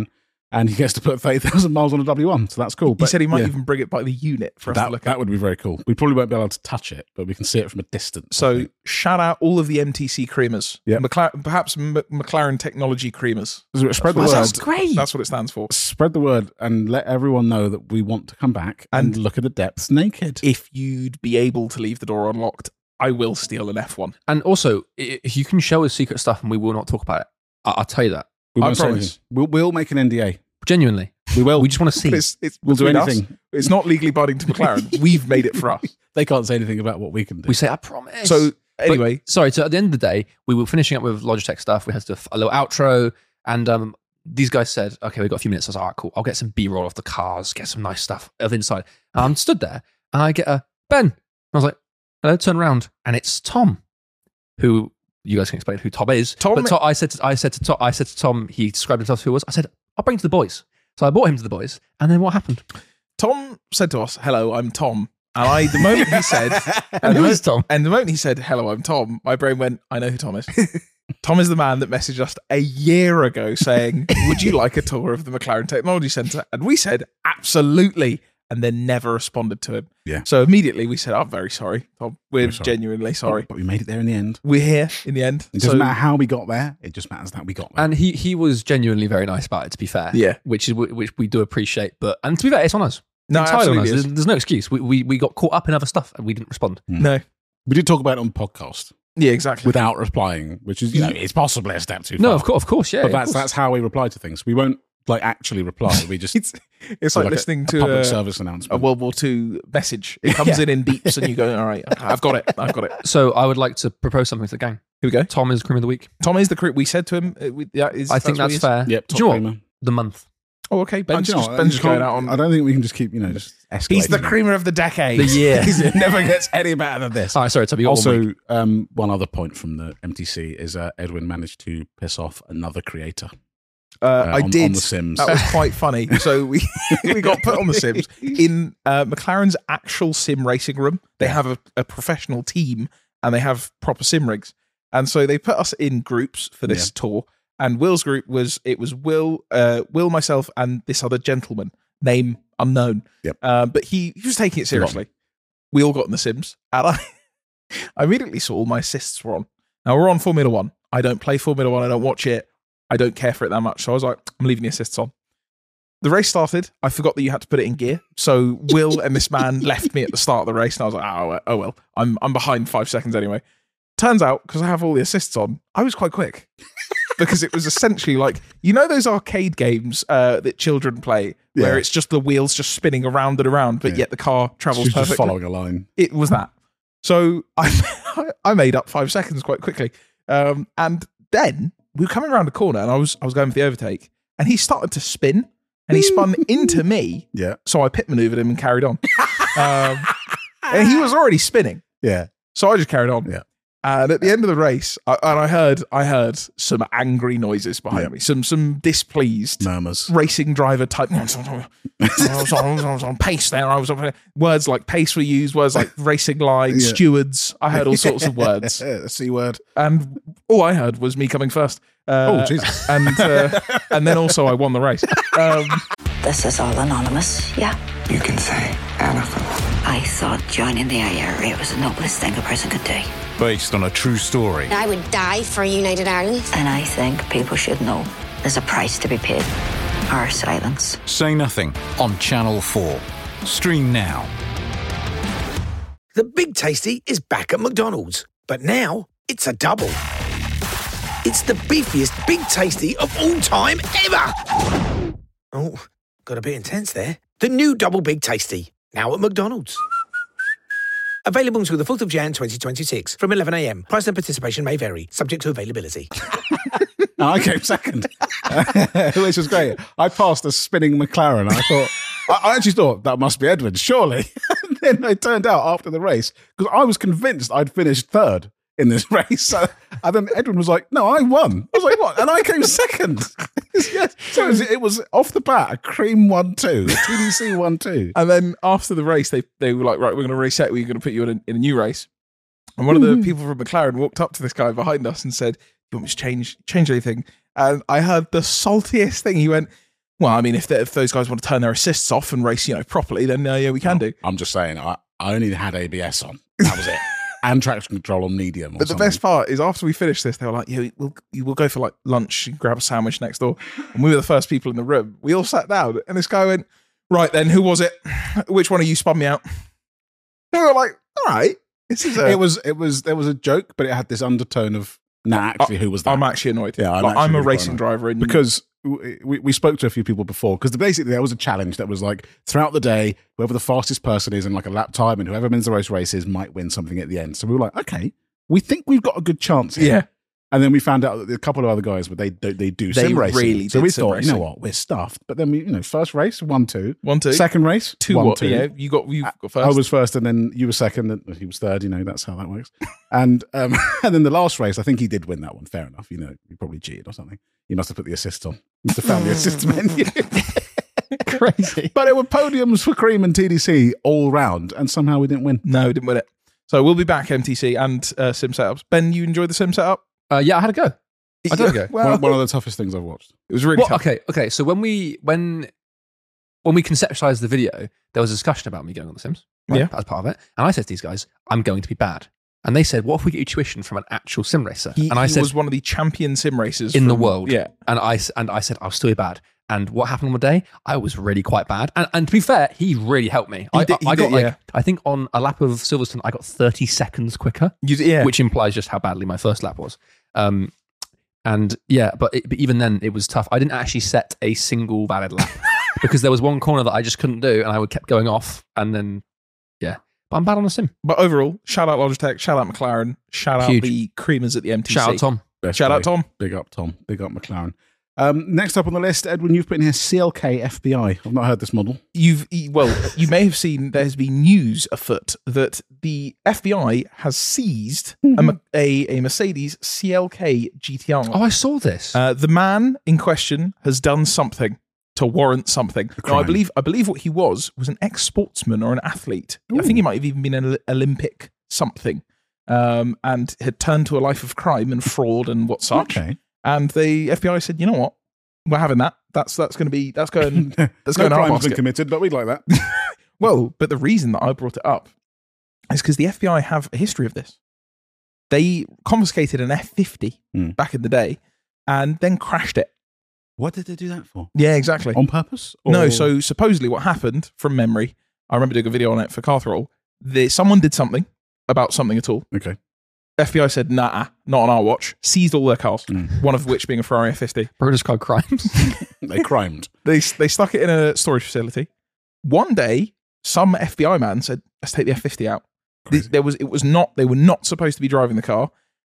C: and he gets to put thirty thousand miles on a W one, so that's cool.
A: He
C: But,
A: said he might
C: yeah,
A: even bring it by the unit for us to
C: that,
A: look at.
C: that would be very cool. We probably won't be able to touch it, but we can see it from a distance. I
A: So
C: think.
A: shout out all of the M T C creamers.
C: Yeah.
A: McLaren, perhaps M- McLaren Technology creamers.
C: spread the
A: That's,
C: word.
A: that's great. That's what it stands for.
C: Spread the word and let everyone know that we want to come back and,
A: And-
C: look at the depths naked.
A: If you'd be able to leave the door unlocked, I will steal an F one.
B: And also, i- if you can show us secret stuff and we will not talk about it, I- I'll tell you that.
C: We
A: I
C: won't say
A: promise.
C: anything. We'll, we'll make an N D A.
B: Genuinely.
C: We will.
B: We just want to see.
A: But it's, it's
C: We'll do
A: between us.
C: anything.
A: It's not legally binding to McLaren. We've made it for us.
C: They can't say anything about what we can do.
B: We say, I promise.
A: So
B: But-
A: anyway,
B: sorry, so at the end of the day, we were finishing up with Logitech stuff. We had to do a little outro, and um, these guys said, okay, we've got a few minutes. I was like, all right, cool. I'll get some B-roll of the cars, get some nice stuff of inside. And I'm stood there, and I get a, Ben. And I was like, hello, turn around. And it's Tom, who, you guys can explain who Tom is.
A: Tom-
B: but Tom, I said to, I said to Tom, I said to Tom, he described himself who he was. I said, I'll bring him to the boys. So I brought him to the boys, and then what happened?
A: Tom said to us, "Hello, I'm Tom." And I, the moment he said,
B: And
A: and,
B: who
A: the
B: is Tom?
A: and the moment he said, "Hello, I'm Tom," my brain went, "I know who Tom is." Tom is the man that messaged us a year ago saying, "Would you like a tour of the McLaren Technology Centre?" And we said, "Absolutely," and then never responded to him.
C: Yeah.
A: So immediately we said, "I'm very sorry, Tom. We're
C: Very sorry.
A: genuinely sorry."
C: But we made it there in the end.
A: We're here in the end.
C: It doesn't
A: So-
C: matter how we got there. It just matters that we got there.
B: And he he was genuinely very nice about it, to be fair.
A: Yeah.
B: Which is which we do appreciate. But and to be fair, it's on us.
A: No,
B: It's entirely on us.
A: absolutely
B: There's,
A: is.
B: there's no excuse. We, we we got caught up in other stuff and we didn't respond.
A: No.
C: we did talk about it on podcast
A: Yeah, exactly.
C: without replying, which is, you know, it's possibly a step too far.
B: No, of course, of course, yeah.
C: But
B: of
C: that's
B: course.
C: that's how we reply to things. We won't like actually reply. We just
A: it's it's
C: do
A: like,
C: like a-
A: listening
C: a
A: to
C: public
A: a,
C: service
A: a
C: announcement.
A: World War Two message. It comes in in beeps, and you go, "All right, I've got it. I've got it."
B: So I would like to propose something to the gang.
A: Here we go.
B: Tom is cream of the week.
A: Tom is the crew. We said to him, uh, we, that is,
B: I think
A: what
B: that's
A: he is.
B: fair.
C: Yep,
B: Do
C: top
B: you know what?
C: creamer.
B: The month.
A: Oh, okay. Ben's
C: Oh, do you know
A: just,
C: what?
A: Ben's
C: You
A: just going
C: can't-
A: out on.
C: I don't think we can just keep, you know, just escalating.
A: He's the creamer of the decade.
B: The year.
A: it never gets any better than this.
B: All right, sorry, Tom. You got one week.
C: Also, um, one other point from the M T C is uh, Edwin managed to piss off another creator.
A: Uh,
C: uh,
A: I
C: on-
A: did.
C: on The Sims.
A: That was quite funny. So we we got put on The Sims in uh, McLaren's actual sim racing room. They have a, a professional team and they have proper sim rigs. And so they put us in groups for this tour. And Will's group was it was Will, uh, Will, myself, and this other gentleman, name unknown.
C: Yep.
A: Uh, but he, he was taking it seriously. We all got in The Sims, and I, I immediately saw all my assists were on. Now we're on Formula One. I don't play Formula One. I don't watch it. I don't care for it that much. So I was like, I'm leaving the assists on. The race started. I forgot that you had to put it in gear. So Will and this man left me at the start of the race, and I was like, oh, oh well, I'm I'm behind five seconds anyway. Turns out, because I have all the assists on, I was quite quick. Because it was essentially like, you know those arcade games uh, that children play, where
C: Yeah.
A: it's just the wheels just spinning around and around, but
C: Yeah.
A: yet the car travels
C: She's
A: perfectly?
C: just following a line.
A: It was that. So I I made up five seconds quite quickly. Um, and then we were coming around a corner and I was I was going for the overtake and he started to spin and he spun into me.
C: Yeah.
A: So I pit maneuvered him and carried on. Um, and he was already spinning.
C: Yeah.
A: So I just carried on.
C: Yeah.
A: And at the end of the race, I, and I heard I heard some angry noises behind
C: Yeah.
A: me, some some displeased
C: Murmurs.
A: racing driver type. I was on, I was on pace there. I was on, words like pace were used. Words like racing line,
C: Yeah.
A: stewards. I heard all sorts of words,
C: C word.
A: and all I heard was me coming first. Uh,
C: Oh, Jesus.
A: And uh, and then also I won the race. Um,
D: This is all anonymous, yeah?
E: You can say anything.
D: I thought joining the I R A was the noblest thing a person could do.
E: Based on a true story.
F: I would die for United Ireland.
D: And I think people should know there's a price to be paid. Our silence.
E: Say Nothing on Channel four. Stream now.
G: The Big Tasty is back at McDonald's, but now it's a double. It's the beefiest Big Tasty of all time ever. Oh, got a bit intense there. The new Double Big Tasty, now at McDonald's. Available until the fourth of January twenty twenty-six from eleven a.m. Price and participation may vary, subject to availability.
C: No, I came second, which was great. I passed a spinning McLaren. I thought, I I actually thought that must be Edwin, surely. And then it turned out after the race, because I was convinced I'd finished third in this race. So, and then Edwin was like, no, I won. I was like, what? And I came second. Yes. So it was, it was off the bat, a cream one two, a T D C one two.
A: and then after the race, they they were like, right, we're going to reset. We're going to put you in a, in a new race. And one of the people from McLaren walked up to this guy behind us and said, "Do you want me to change change anything?" And I heard the saltiest thing. He went, Well, I mean, if, if those guys want to turn their assists off and race, you know, properly, then uh, yeah, we can do.
C: I'm just saying, I, I only had A B S on. That was it. And traction control on medium. Or
A: But the
C: something.
A: best part is after we finished this, they were like, yeah, we'll, we'll go for like lunch and grab a sandwich next door. And we were the first people in the room. We all sat down and this guy went, right then, who was it? Which one of you spun me out? And we were like, all right. This is a,
C: It was, it was, there was a joke, but it had this undertone of, nah, actually, who was that?
A: I'm actually annoyed.
C: Yeah, I'm
A: Like,
C: actually
A: I'm a
C: really
A: racing
C: quite
A: driver. And
C: because we, we spoke to a few people before because basically there was a challenge that was like throughout the day, whoever the fastest person is in like a lap time and whoever wins the race races might win something at the end. So we were like, okay, we think we've got a good chance here.
A: yeah.
C: And then we found out that a couple of other guys, but they do, they do
A: They
C: sim racing.
A: really
C: so
A: did
C: we
A: sim
C: thought, you know
A: racing.
C: what, we're stuffed. But then we, you know, first race, one, two.
A: One, two.
C: Second race,
A: two,
C: one,
A: what?
C: two.
A: Yeah, you got, you got first.
C: I was first, and then you were second, and he was third. You know, that's how that works. And um, and then the last race, I think he did win that one. Fair enough. You know, he probably cheated or something. He must have put the assist on. He must have found the assist menu.
B: Crazy.
C: But it were podiums for Cream and T D C all round, and somehow we didn't win.
A: No, we didn't win it. So we'll be back, M T C and uh, sim setups. Ben, you enjoyed the sim setup?
B: Uh, yeah, I had a go. I did go.
A: Well,
C: one, one of the toughest things I've watched.
A: it was really
B: Well,
A: tough.
B: okay, okay. So when we when when we conceptualized the video, there was a discussion about me going on The Sims. Right,
A: Yeah.
B: as part of it, and I said to these guys, "I'm going to be bad." And they said, "What if we get you tuition from an actual sim racer?"
A: He,
B: and I
A: he
B: said,
A: was one of the champion sim racers
B: in the
A: from-
B: world.
A: Yeah.
B: And I s- and I said, "I'll still be bad." And what happened on the day? I was really quite bad. And, and to be fair, he really helped me.
A: He
B: I,
A: did-
B: I, I
A: he
B: got
A: did,
B: like,
A: yeah.
B: I think on a lap of Silverstone, I got thirty seconds quicker,
A: You, yeah.
B: which implies just how badly my first lap was. Um, and yeah, but, it, but even then, it was tough. I didn't actually set a single valid lap because there was one corner that I just couldn't do, and I would kept going off. And then, yeah, but I'm bad on the sim.
A: But overall, shout out Logitech, shout out McLaren, shout out
B: Huge.
A: the creamers at the M T C.
B: Shout out Tom.
C: Best
A: Shout out
C: play.
A: Tom.
C: Big up, Tom. Big up, McLaren. Um, next up on the list, Edwin, you've put in here C L K F B I. I've not heard this model.
A: You've well, you may have seen there has been news afoot that the F B I has seized a, Ma- a, a Mercedes C L K G T R.
B: Oh, I saw this.
A: Uh, the man in question has done something to warrant something. Now, I
C: crime.
A: believe I believe what he was was an ex-sportsman or an athlete. I think he might have even been an Olympic something, um, and had turned to a life of crime and fraud and what such.
C: Okay.
A: And the F B I said, you know what, we're having that. That's that's going to be that's going that's
C: no
A: going in our
C: crime's been
A: basket.
C: committed, but we'd like that.
A: Well, but the reason that I brought it up is because the F B I have a history of this. They confiscated an F fifty
C: Hmm.
A: back in the day and then crashed it.
C: What did they do that for?
A: Yeah, exactly.
C: On purpose?
A: No,
C: Or-
A: so supposedly what happened from memory, I remember doing a video on it for Carthrall. The, someone did something about something at all.
C: Okay.
A: F B I said, nah, not on our watch. Seized all their cars,
C: Mm.
A: one of which being a Ferrari F fifty.
B: British card crimes.
C: They crimed.
A: They they stuck it in a storage facility. One day, some F B I man said, let's take the F fifty out. Th- There was it was not they were not supposed to be driving the car.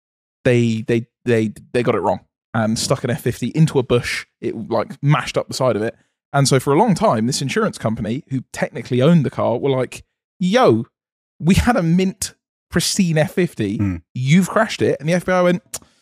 A: They they they they got it wrong and stuck an F fifty into a bush. It like mashed up the side of it. And so for a long time, this insurance company who technically owned the car were like, "Yo, we had a mint pristine F fifty.
C: Hmm.
A: You've crashed it." And the F B I went,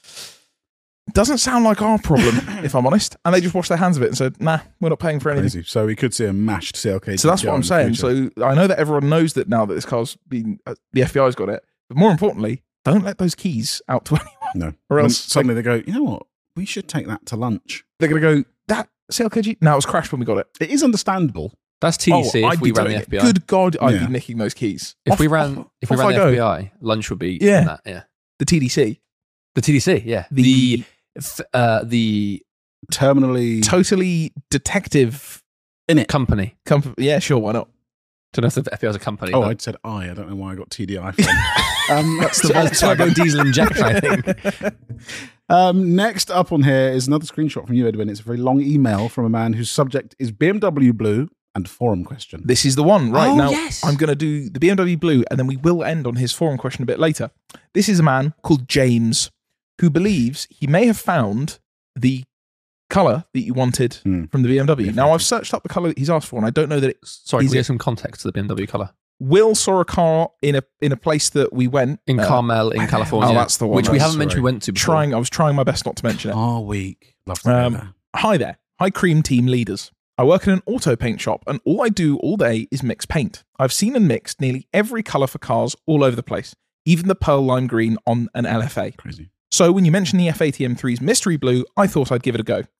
A: "Doesn't sound like our problem, if I'm honest." And they just washed their hands of it and said, "Nah, we're not paying for anything."
C: Crazy. So we could see a mashed C L K.
A: So that's what I'm saying. So I know that everyone knows that now that this car's been, uh, the F B I's got it. But more importantly, don't let those keys out to anyone.
C: no.
A: or
C: When
A: else
C: suddenly they go, you know what? We should take that to lunch.
A: They're going to go, that C L K G? No, it was crashed when we got it.
C: It is understandable.
B: That's T D C
A: Oh,
B: if
A: I'd
B: we
A: be
B: ran the
A: doing
B: F B I.
A: it. Good God, I'd
C: Yeah.
A: be nicking those keys.
B: If
A: Off-
B: we ran,
A: off-
B: if we
A: off
B: ran
A: I
B: the
A: go.
B: F B I, lunch would be
A: Yeah.
B: in that. Yeah,
A: The T D C.
B: the T D C. Yeah,
A: The,
B: the f- uh, the
C: Terminally
A: totally detective
C: in it.
B: company.
A: company. Yeah, sure, why not?
B: Don't know if the F B I is a company.
C: Oh,
B: but
C: I'd said I. I don't know why I got T D I from. um,
A: That's the
B: Tur- turbo diesel injection, I think.
C: Um, next up on here is another screenshot from you, Edwin. It's a very long email from a man whose subject is B M W Blue and forum question.
A: This is the one, right?
B: Oh,
A: now,
B: yes.
A: I'm going to do the B M W Blue and then we will end on his forum question a bit later. This is a man called James who believes he may have found the colour that you wanted
C: Hmm.
A: from the B M W.
C: Yeah,
A: Now, I've searched up the colour that he's asked for and I don't know that it.
B: Sorry,
A: Is
B: can we
A: it-
B: get some context to the B M W color
A: Will saw a car in a in a place that we went.
B: in
A: uh,
B: Carmel in California?
A: Oh, that's the one.
B: Which we
A: That's
B: haven't mentioned
C: right.
B: we went to before.
A: Trying, I was trying my best not to mention it.
C: Oh, week. Love to know
A: Um,
C: that.
A: Hi there. Hi, Cream Team leaders. I work in an auto paint shop and all I do all day is mix paint. I've seen and mixed nearly every colour for cars all over the place, even the pearl lime green on an L F A.
C: Crazy.
A: So when you mentioned the F eighty M three's mystery blue, I thought I'd give it a go.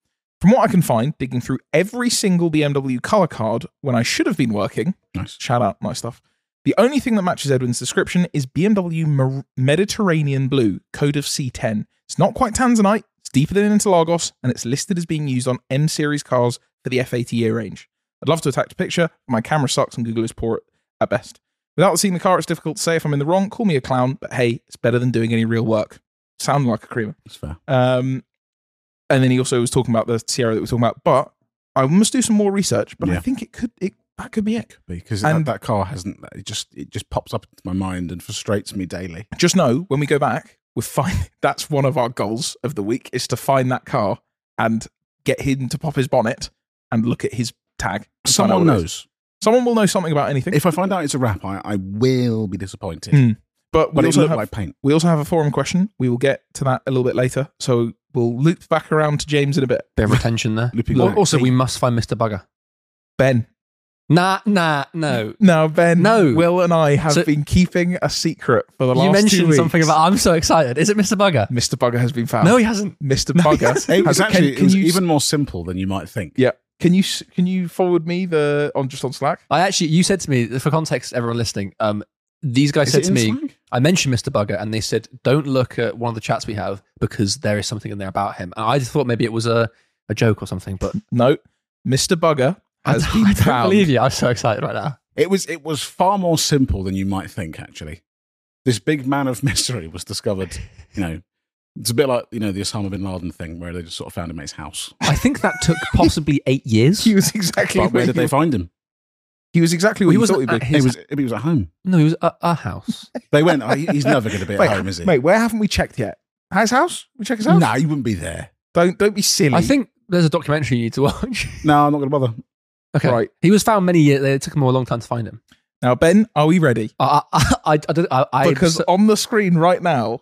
A: From what I can find, digging through every single B M W color card when I should have been working,
C: Nice.
A: shout out, nice stuff, the only thing that matches Edwin's description is B M W Mer- Mediterranean Blue, code of C ten. It's not quite Tanzanite, it's deeper than Interlagos, and it's listed as being used on M-series cars for the F eighty A range. I'd love to attach a picture, but my camera sucks and Google is poor at best. Without seeing the car, it's difficult to say if I'm in the wrong. Call me a clown, but hey, it's better than doing any real work. Sounding like a creamer.
C: That's fair.
A: Um, and then he also was talking about the Sierra that we were talking about, but I must do some more research, but I
C: Yeah.
A: think it could, it, that could be it.
C: Because
A: And-
C: that, that car hasn't. It just it just pops up into my mind and frustrates me daily.
A: Just know when we go back, we're fine. That's one of our goals of the week is to find that car and get him to pop his bonnet and look at his tag. and find out
C: Someone
A: what it is.
C: knows.
A: Someone will know something about anything.
C: If I find out it's a wrap, I, I will be disappointed.
A: Mm. But we
C: But it
A: also
C: looked
A: have,
C: like paint.
A: we also have a forum question. We will get to that a little bit later. So we'll loop back around to James in a bit.
B: Bit of retention there.
C: Looping
B: Al-
C: back.
B: Also, we must find Mister Bugger.
A: Ben.
B: Nah, nah, no.
A: Now, Ben,
B: No.
A: Will and I have
B: So-
A: been keeping a secret for the last
B: You
A: two
B: mentioned
A: weeks.
B: something about. I'm so excited. Is it Mister Bugger?
A: Mister Bugger has been found.
B: No, he hasn't.
A: Mister Bugger.
C: It
A: has-
C: was
A: can,
C: actually it
A: can
C: was
A: you,
C: even more simple than you might think.
A: Yeah. Can you s- can you forward me the on just on Slack?
B: I actually, you said to me, for context, everyone listening, um, these guys
C: Is
B: said
C: it
B: to
C: in
B: me,
C: Slack?
B: I mentioned Mister Bugger, and they said, don't look at one of the chats we have because there is something in there about him. And I just thought maybe it was a, a joke or something, but
A: No. Mister Bugger
B: I
A: has
B: don't,
A: been
B: I don't
A: found.
B: believe you. I'm so excited right now.
C: It was it was far more simple than you might think. Actually, this big man of mystery was discovered. You know, it's a bit like you know the Osama bin Laden thing where they just sort of found him at his house.
B: I think that took possibly eight years.
A: He was exactly
C: But where did
A: he,
C: they find him?
A: he was exactly what
B: He
A: you
B: wasn't
A: thought he'd
B: at
A: be.
C: He
B: his,
C: was he was at home.
B: no, he was at our house.
C: They went. "Oh, he- he's never going to be at
A: Wait,
C: home, is he?
A: Mate, where haven't we checked yet? His house? We check his house?
C: No, he wouldn't be there.
A: Don't don't be silly.
B: I think there's a documentary you need to watch.
C: No, I'm not going to bother.
B: Okay.
A: Right.
B: He was found many years. It took him a long time to find him.
A: Now, Ben, are we ready?
B: I, I, I, I, don't- I, I
A: Because on the screen right now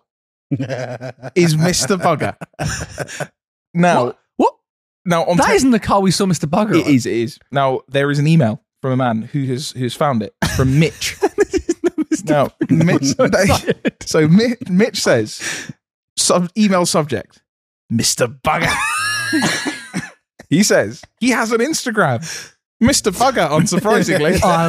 A: is Mister Bugger. Now,
B: What? What?
A: now on
B: That
A: te-
B: isn't the car we saw Mister Bugger
A: it
B: on.
A: is, it is. Now there is an email from a man who has who's found it from Mitch. Now, Mitch,
B: so excited.
A: so Mi- Mitch says, sub, email subject, Mister Bugger. He says he has an Instagram, Mister Bugger, unsurprisingly.
B: Oh,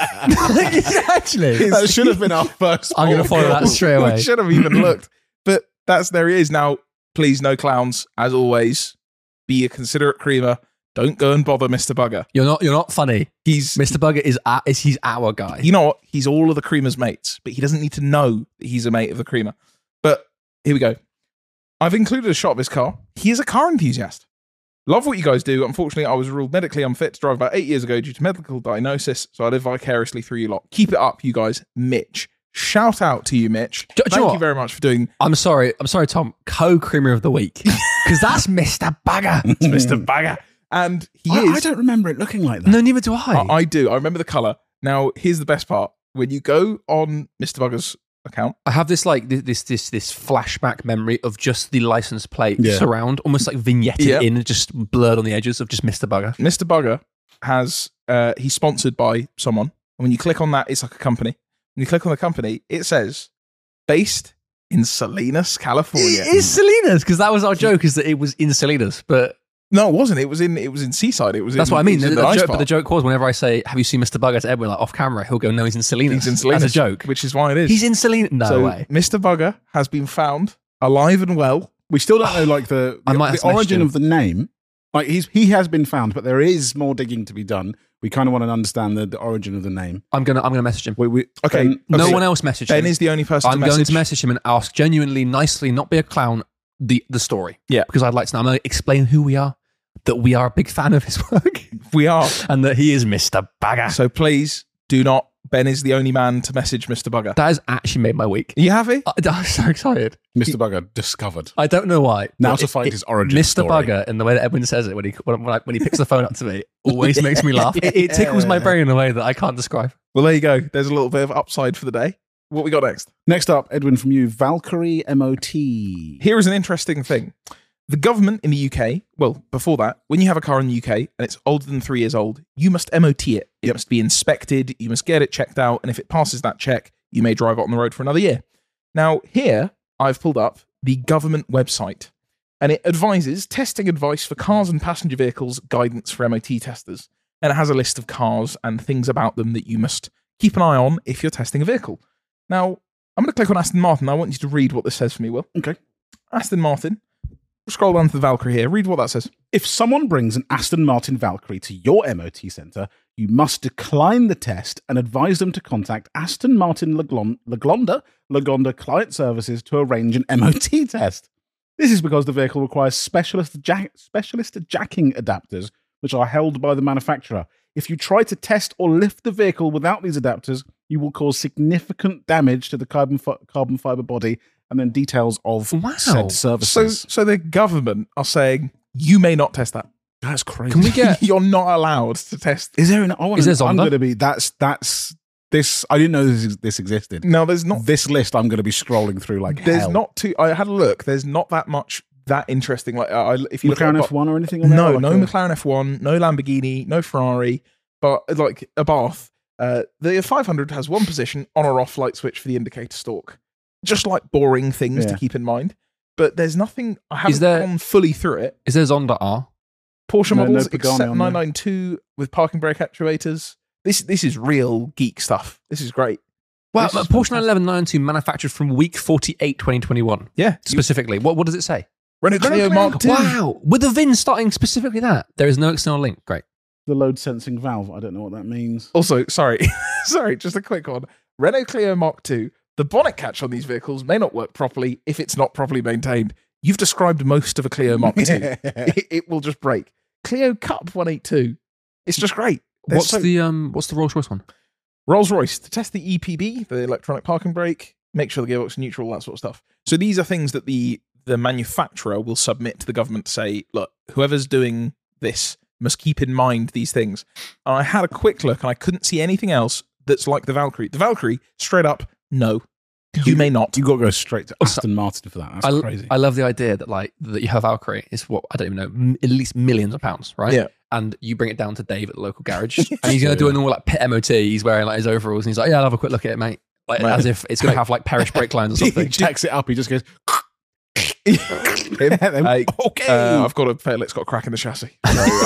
B: that- actually,
C: That should have been our first.
B: I'm going to follow that straight away.
A: We should have even looked. But that's there he is. Now, please, no clowns, as always. Be a considerate creamer. Don't go and bother Mister Bugger.
B: You're not. You're not funny.
A: He's
B: Mister Bugger is. Our, is he's our guy.
A: you know what? He's all of the creamer's mates, but he doesn't need to know that he's a mate of the creamer. But here we go. I've included a shot of his car. He is a car enthusiast. Love what you guys do. Unfortunately, I was ruled medically unfit to drive about eight years ago due to medical diagnosis, so I live vicariously through you lot. Keep it up, you guys. Mitch. Shout out to you, Mitch.
B: Do- do you
A: Thank
B: know
A: you
B: what?
A: very much for doing
B: I'm sorry. I'm sorry, Tom. Co-creamer of the week because that's Mister Bugger.
A: Mister Bugger. And he
C: I,
A: is.
C: I don't remember it looking like that.
B: No, neither do I.
A: I, I do. I remember the colour. Now, here's the best part. When you go on Mister Bugger's account,
B: I have this like thi- this this this flashback memory of just the license plate
C: Yeah.
B: surround, almost like vignetted
A: Yeah.
B: in, just blurred on the edges of just Mister Bugger.
A: Mister Bugger has, uh, he's sponsored by someone. And when you click on that, it's like a company. When you click on the company, it says, based in Salinas, California.
B: It is Salinas because that was our joke, is that it was in Salinas, but
A: No, it wasn't. It was in It was in Seaside. It was
B: that's
A: in,
B: what I mean.
A: it was
B: The,
A: in
B: the
A: the nice
B: joke, but
A: part.
B: the joke was whenever I say, "Have you seen Mister Bugger?" to Edwin, like off camera, he'll go, "No, he's in Salinas."
A: He's in Salinas.
B: As a joke.
A: Which is why it is.
B: He's in Salinas. No
A: so
B: way.
A: Mister Bugger has been found alive and well.
C: We still don't know like the
B: I
C: the,
B: might have
C: the
B: to message
C: origin
B: him.
C: of the name. Like he's he has been found, but there is more digging to be done. We kind of want to understand the, the origin of the name.
B: I'm gonna I'm gonna message him.
C: We, we,
A: Okay.
C: um,
B: No
A: Okay.
B: one else messaged
A: Ben
B: him.
A: is the only person
B: I'm
A: to
B: going
A: message.
B: to message him and ask genuinely, nicely, not be a clown, the the story.
A: Yeah.
B: Because I'd like to know. I'm going to explain who we are, that we are a big fan of his work,
A: We are.
B: and that he is Mister Bugger.
A: So please do not. Ben is the only man to message Mister Bugger.
B: That has actually made my week.
A: Are you happy?
B: I, I'm so excited.
C: Mister Bugger discovered.
B: I don't know why.
C: Now
B: but
C: to
B: it-
C: find
B: it-
C: his origin
B: Mister
C: story.
B: Bugger, and the way that Edwin says it when he when, when, I, when he picks the phone up to me, always makes me laugh. It, it tickles my brain in a way that I can't describe.
A: Well, there you go. There's a little bit of upside for the day. What we got next?
C: Next up, Edwin, from you, Valkyrie M O T.
A: Here is an interesting thing. The government in the U K, well, before that, when you have a car in the U K and it's older than three years old, you must M O T it. It must be inspected, you must get it checked out, and if it passes that check, you may drive it on the road for another year. Now, here, I've pulled up the government website. And it advises testing advice for cars and passenger vehicles, guidance for M O T testers. And it has a list of cars and things about them that you must keep an eye on if you're testing a vehicle. Now, I'm going to click on Aston Martin. I want you to read what this says for me, Will.
C: Okay.
A: Aston Martin. Scroll down to the Valkyrie here. Read what that says.
C: If someone brings an Aston Martin Valkyrie to your M O T centre, you must decline the test and advise them to contact Aston Martin Laglon- Lagonda, Lagonda Client Services to arrange an M O T test. This is because the vehicle requires specialist, jack- specialist jacking adapters, which are held by the manufacturer. If you try to test or lift the vehicle without these adapters, you will cause significant damage to the carbon fi- carbon fibre body, and then details of
B: Wow.
C: said
A: So,
C: services.
A: so the government are saying, you may not test that.
C: That's crazy.
B: Can we get?
A: You're not allowed to test.
C: Is there an? I want
B: Is there
C: I'm
B: Zonda?
C: going to be. That's that's this. I didn't know this this existed.
A: No, there's not.
C: This list I'm going to be scrolling through like
A: There's
C: hell.
A: not too. I had a look. There's not that much that interesting. Like, I, if you look
C: McLaren
A: at
C: F one or anything on there?
A: no,
C: Like
A: no
C: a-
A: McLaren F one, no Lamborghini, no Ferrari, but like a Bath. Uh, the five hundred has one position on or off light switch for the indicator stalk. Just like boring things
C: Yeah.
A: to keep in mind. But there's nothing. I haven't
B: there-
A: gone fully through it.
B: Is there Zonda R?
A: Porsche
C: No- no
A: models
C: Pagani
A: except
C: on there.
A: nine ninety-two with parking brake actuators. This this is real geek stuff. This is great.
B: Well,
A: This is
B: Porsche nine eleven nine two manufactured from week forty-eight, twenty twenty-one.
A: Yeah, you-
B: Specifically, what what does it say?
A: Renault Clio Mark two.
B: Wow, with the V I N starting specifically that. There is no external link. Great.
C: the load sensing valve. I don't know what that means.
A: Also, sorry, sorry, just a quick one. Renault Clio Mark two. The bonnet catch on these vehicles may not work properly if it's not properly maintained. You've described most of a Clio Mark two. it, it will just break. Clio Cup one eighty-two. It's just great. They're
B: What's
A: so-
B: the um? What's the Rolls Royce one?
A: Rolls-Royce to test the E P B, the electronic parking brake, make sure the gearbox is neutral, that sort of stuff. So these are things that the the manufacturer will submit to the government to say, look, whoever's doing this must keep in mind these things. And I had a quick look and I couldn't see anything else that's like the Valkyrie. The Valkyrie, straight up, no. You may not.
C: You got to go straight to
B: Oh, so-
C: Aston Martin for that. That's
B: I,
C: crazy.
B: I love the idea that like that you have Valkyrie is what I don't even know, m- at least millions of pounds, right?
A: Yeah.
B: And you bring it down to Dave at the local garage, and he's going to do a normal like pit M O T. He's wearing like his overalls, and he's like, "Yeah, I'll have a quick look at it, mate." Like
A: Mate.
B: as if it's going to have like perish brake lines or
C: he
B: something.
C: jacks it up. He just goes.
A: Hey,
C: okay.
A: Uh, I've got a fail. It's got a crack in the chassis.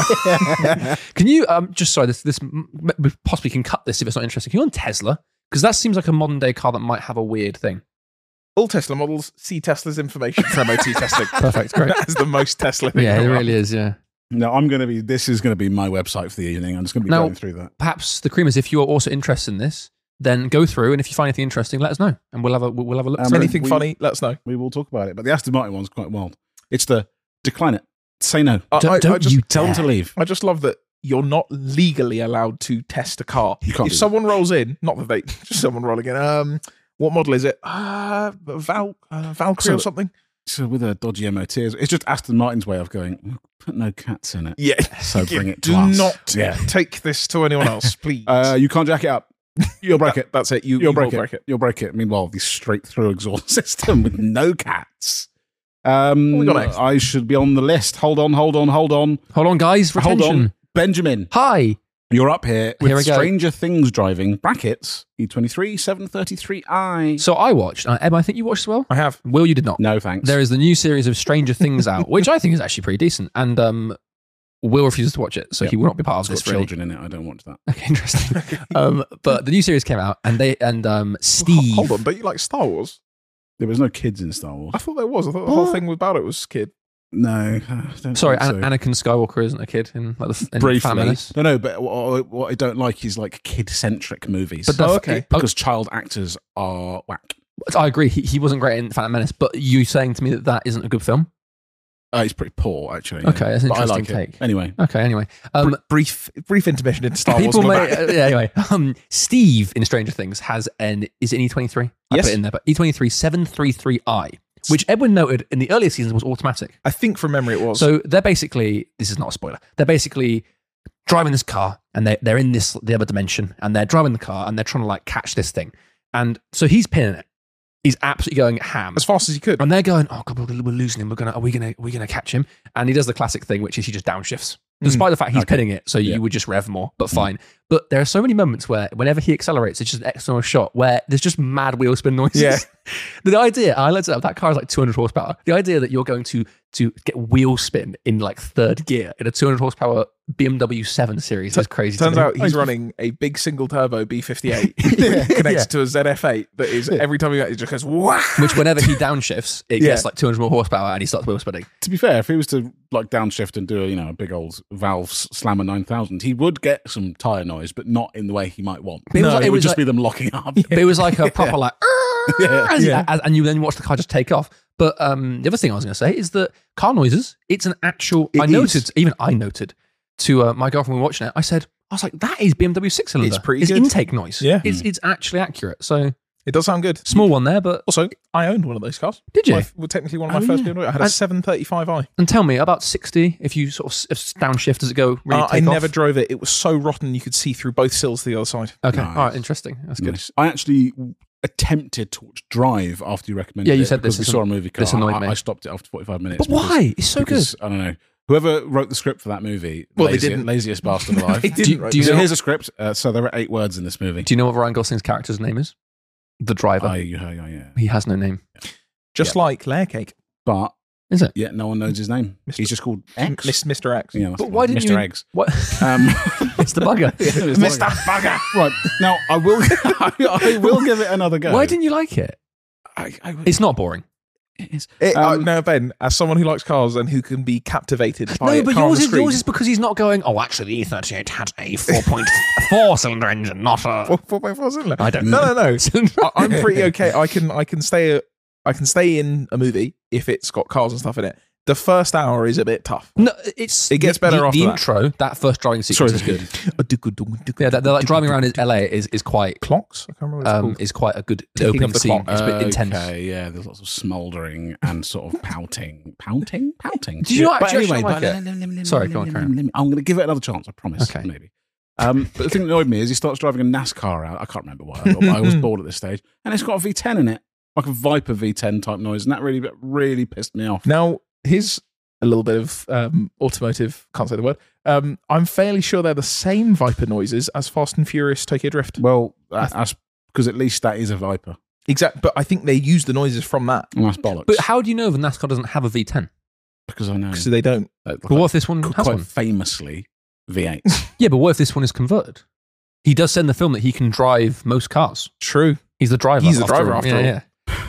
B: Can you um just sorry this this m- we possibly can cut this if it's not interesting. Can you on Tesla? Because that seems like a modern day car that might have a weird thing.
A: All Tesla models see Tesla's information for M O T testing.
B: Perfect, great.
A: That's the most Tesla thing.
B: Yeah, it
A: ever.
B: really is. Yeah.
C: No, I'm going to be. This is going to be my website for the evening. I'm just going to be
B: Now-
C: going through that.
B: Perhaps the creamers, if you are also interested in this, then go through, and if you find anything interesting, let us know, and we'll have a we'll have a look.
C: Um,
B: through.
A: Anything
C: We-
A: funny, let us know.
C: We will talk about it. But the Aston Martin one's quite wild. It's the decline it, say no,
A: I,
B: Don't-
A: I, I
B: don't
A: just,
B: you
C: tell them to leave.
A: I just love that you're not legally allowed to test a car.
C: You can't
A: If
C: do
A: someone rolls in, not that they, just someone rolling in. Um, what model is it? Uh, Val, uh, Valkyrie
C: So-
A: or something.
C: So with a dodgy M O T, it's just Aston Martin's way of going. Put no cats in it.
A: Yeah.
C: So bring it to
A: Do
C: us.
A: not
C: Yeah.
A: take this to anyone else, please.
C: Uh, you can't jack it up. You'll break it.
A: That's it. You,
C: You'll
A: you
C: break
A: will
C: it.
A: break it.
C: You'll break it. Meanwhile, the straight through exhaust system with no cats. Um,
A: What we got next?
C: I should be on the list. Hold on, hold on, hold on,
B: Hold on, guys. Retention.
C: hold on. Benjamin,
B: Hi.
C: you're up here with
B: Here we go.
C: Stranger Things driving brackets E twenty-three seven thirty-three I.
B: So I watched. Uh, Em, I think you watched as well.
A: I have.
B: Will, you did not.
C: No thanks.
B: There is the new series of Stranger Things out, which I think is actually pretty decent. And um, Will refuses to watch it, so
C: Yep.
B: he will not be part of
C: It's
B: this.
C: got
B: Really.
C: children in it. I don't watch that.
B: Okay, interesting. um, but the new series came out, and they and um, Steve.
A: Hold on, don't you like Star Wars?
C: There was no kids in Star Wars.
A: I thought there was. I thought the whole thing about it was kid.
C: No, I don't
B: Sorry,
C: think
B: An-
C: so.
B: Anakin Skywalker isn't a kid in like the in
C: Briefly.
B: Phantom Menace.
C: No, no, but what, what I don't like is like kid-centric movies.
B: But the-
A: Oh, okay.
C: because child actors are whack.
B: I agree. He, he wasn't great in Phantom Menace, but you saying to me that that isn't a good film?
C: Uh, it's pretty poor, actually.
B: Okay, that's an
C: But I
B: interesting
C: like it.
B: take.
C: Anyway,
B: Okay, anyway. Um,
A: Br- brief, brief intermission into Star Wars.
B: people
A: and we're
B: may,
A: back.
B: uh, yeah, anyway. Um, Steve in Stranger Things has an, is it an E twenty-three? I
A: Yes.
B: put it in there, but E twenty-three seven thirty-three I, which Edwin noted in the earlier seasons was automatic.
A: I think from memory it was.
B: So they're basically, this is not a spoiler, they're basically driving this car and they're, they're in this, the other dimension, and they're driving the car and they're trying to like catch this thing. And so he's pinning it. He's absolutely going ham.
A: as fast as you could.
B: And they're going, oh God, we're, we're losing him. We're gonna, are we gonna, are we gonna catch him? And he does the classic thing, which is he just downshifts. despite the fact he's
C: Okay.
B: pinning it, so
C: Yeah.
B: you would just rev more, but fine. But there are so many moments where whenever he accelerates, it's just an external shot where there's just mad wheel spin noises.
A: Yeah.
B: The idea, I looked it up, that car is like two hundred horsepower. The idea that you're going to to get wheel spin in like third gear in a two hundred horsepower B M W seven Series is crazy. to
A: Turns
B: me.
A: out he's running a big single turbo B fifty-eight connected
B: Yeah.
A: to a Z F eight that is every time he it just goes wow.
B: Which whenever he downshifts, it
A: Yeah.
B: gets like two hundred more horsepower and he starts wheel spinning.
C: To be fair, if he was to like downshift and do a you know a big old Valve Slammer nine thousand, he would get some tire noise, but not in the way he might want.
B: It was
C: no,
B: like-
C: it,
B: it
C: would
B: was
C: just
B: like-
C: be them locking up.
B: But it was like a proper like,
C: Yeah.
B: as-
A: Yeah.
B: as- and you then watch the car just take off. But um, the other thing I was going to say is that car noises, it's an actual,
A: It
B: I
A: is.
B: noted, even I noted to uh, my girlfriend when we were watching it, I said, I was like, that is B M W six cylinder.
A: It's pretty
B: It's
A: good.
B: intake noise.
A: Yeah.
B: It's, it's actually accurate. So
A: It does sound good.
B: small one there, but
A: Also, I owned one of those cars.
B: did you?
A: My, well, technically one of my
C: Oh,
A: first
C: yeah.
A: B M W. I had a
B: And-
A: seven thirty-five i.
B: And tell me, about sixty, if you sort of s- downshift, does it go really
A: Uh, I
B: take off?
A: never drove it. It was so rotten you could see through both sills to the other side.
B: Okay,
C: Nice.
B: all right, interesting. That's good.
C: Nice. I actually attempted to watch Drive after you recommended
B: Yeah, you
C: it
B: said
C: because
B: this
C: we
B: is-
C: saw a movie car.
B: this annoyed
C: I,
B: me.
C: I stopped it after forty-five minutes.
B: But why? It's so
C: because,
B: good.
C: I don't know. Whoever wrote the script for that movie,
A: Well, they
C: lazy-
A: didn't.
C: laziest bastard alive.
A: They
B: Do you-
A: didn't. write
B: do you
A: this.
C: so
B: know-
C: here's a script. Uh, so there are eight words in this movie.
B: Do you know what Ryan Gosling's character's name is? The driver.
C: I, yeah, yeah, yeah.
B: He has no name.
A: Just like layer cake.
C: But
B: Is it?
C: yeah, no one knows his name.
A: Mister
C: He's just called X.
A: Miss- Mister X.
C: Yeah, that's
B: But
C: the
B: why
C: one.
B: didn't
C: Mister
B: you-
C: Eggs?
B: What?
C: Um,
B: Mister Bugger.
A: Mister Bugger.
C: Right now, I will. I will give it another go.
B: Why didn't you like it?
C: I? I
B: It's not boring.
C: it is.
A: It, uh,
C: Um,
A: no, Ben, as someone who likes cars and who can be captivated by
B: No,
A: a
B: but
A: car on
B: yours
A: the
B: is,
A: screen.
B: yours is because he's not going, oh, actually, the E thirty-eight had a four point four cylinder engine, not a.
A: four- four point four cylinder.
B: I don't
A: No,
B: know.
A: no, no. I, I'm pretty okay. I can I can stay I can stay in a movie if it's got cars and stuff in it. The first hour is a bit tough.
B: No, it's
A: It gets
B: the,
A: better
B: the,
A: after
B: the
A: that.
B: intro. That first driving
C: Sorry,
B: sequence is good. Yeah, that, that like, driving around in L A is, is quite
A: Clocks. I can't remember what it's
B: um
A: called.
B: is quite a good
A: Ticking
B: opening
A: of the
B: scene.
A: clock.
B: It's a bit intense.
C: Okay, yeah. There's lots of smouldering and sort of pouting, pouting, pouting.
B: Did you not
C: But
B: actually
C: anyway,
B: like
C: but
B: it?
C: let- let- let- let-
B: Sorry,
C: let-
B: go on,
C: let-
B: carry
C: let- let me- I'm going to give it another chance. I promise.
B: Okay.
C: Maybe. Um, but the thing that annoyed me is he starts driving a NASCAR out. I can't remember why. I, got, I was bored at this stage, and it's got a V ten in it, like a Viper V ten type noise, and that really, really pissed me off.
A: Now, here's a little bit of um, automotive, can't say the word. Um, I'm fairly sure they're the same Viper noises as Fast and Furious Tokyo Drift.
C: Well, that, that's because at least that is a Viper.
A: Exact, but I think they use the noises from that
C: And that's bollocks.
B: But how do you know the NASCAR doesn't have a V ten?
C: because I know.
A: because they don't.
C: uh,
B: But what if this one
C: quite
B: has one?
C: famously V eight.
B: Yeah, but what if this one is converted? He does say in the film that he can drive most cars.
A: True.
B: He's the driver.
A: He's the
B: after
A: driver
B: all.
A: after
B: yeah,
A: all.
B: Yeah.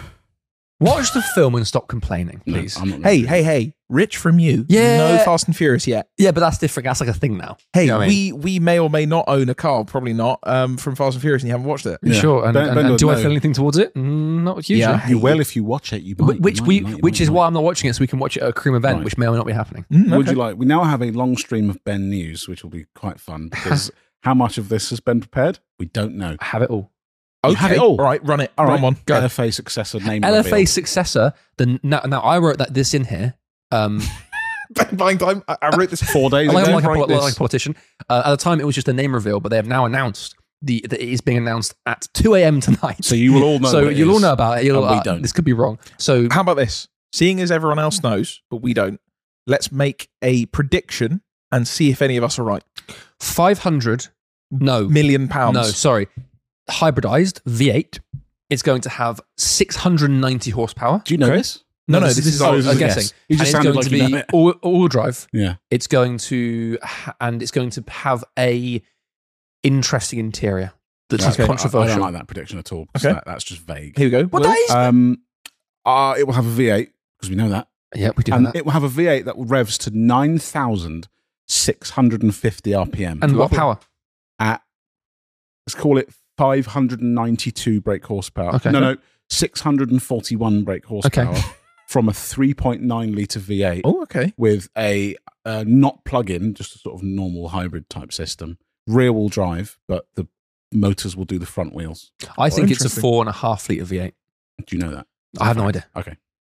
B: Watch the film and stop complaining,
C: No,
B: please.
C: I'm not
A: Hey,
C: gonna-
A: hey, hey! Rich from you.
B: Yeah.
A: No Fast and Furious yet.
B: Yeah, but that's different. That's like a thing now.
A: Hey,
B: You know what I mean?
A: we we may or may not own a car. Probably not. Um, from Fast and Furious, and you haven't watched it.
C: Yeah.
B: Sure. And,
C: Ben-
B: and-
C: Ben
B: and
C: doesn't
B: do I
C: know.
B: feel anything towards it? Mm, not hugely.
A: Yeah.
C: You will if you watch it. You might.
B: Which
C: you
B: we,
C: might, you might,
B: which
C: you
B: is
C: might.
B: why I'm not watching it, so we can watch it at a cream event,
C: Right.
B: which may or may not be happening.
A: Mm,
C: Would
A: okay.
C: you like? We now have a long stream of Ben news, which will be quite fun because how much of this has been prepared, we don't know.
B: I have it all.
C: You have
A: Okay.
C: it all.
A: All right, run it.
C: All
A: run
C: right,
A: one. Go.
C: L F A successor name.
B: L F A
C: reveal.
B: successor. The now, now I wrote that this in here. Um,
A: Buying time. I, I wrote this
C: Four days
B: like,
C: ago.
B: like, a,
A: write
B: poli-
A: this.
B: like a politician. Uh, at the time, it was just a name reveal, but they have now announced the that it is being announced at two a.m. tonight.
C: So you will all know.
B: So
C: what it
B: you'll all
C: is.
B: know about it. You'll,
C: And we
B: uh,
C: don't.
B: This could be wrong. So
A: How about this? Seeing as everyone else knows, but we don't, let's make a prediction and see if any of us are right.
B: five hundred. No,
A: Million pounds.
B: no, sorry. Hybridized V eight. It's going to have six hundred ninety horsepower.
C: Do you know
A: Okay.
C: this?
A: No, no,
B: this,
A: this
B: this
A: is
B: is
A: all-
B: I'm
A: this is a
B: guessing.
C: guess. You
B: And
C: just
B: it's
C: sounded
B: going
C: like
B: to
C: you
B: be
C: know it.
B: all, all drive.
C: Yeah.
B: It's going to, ha- and it's going to have a interesting interior that's
C: Okay. I-
B: controversial.
C: I don't like that prediction at all. 'cause
A: Okay.
C: that- that's just vague.
A: Here we go.
B: What
A: Will?
B: that is?
C: Um, uh, it will have a V eight because we know that,
B: yeah, we do
C: and
B: that.
C: it will have a V eight that revs to nine thousand six hundred fifty R P M
B: And what
A: Lovely.
B: power?
C: at let's call it five hundred ninety-two brake horsepower.
B: Okay.
C: No, no, six hundred forty-one brake horsepower
B: Okay.
C: from a three point nine litre V eight
A: Oh, okay.
C: with a uh, not plug-in, just a sort of normal hybrid type system, rear-wheel drive, but the motors will do the front wheels.
B: I think it's a
A: interesting.
B: four and a half litre V eight.
C: Do you know that?
B: I have no idea.
C: Okay.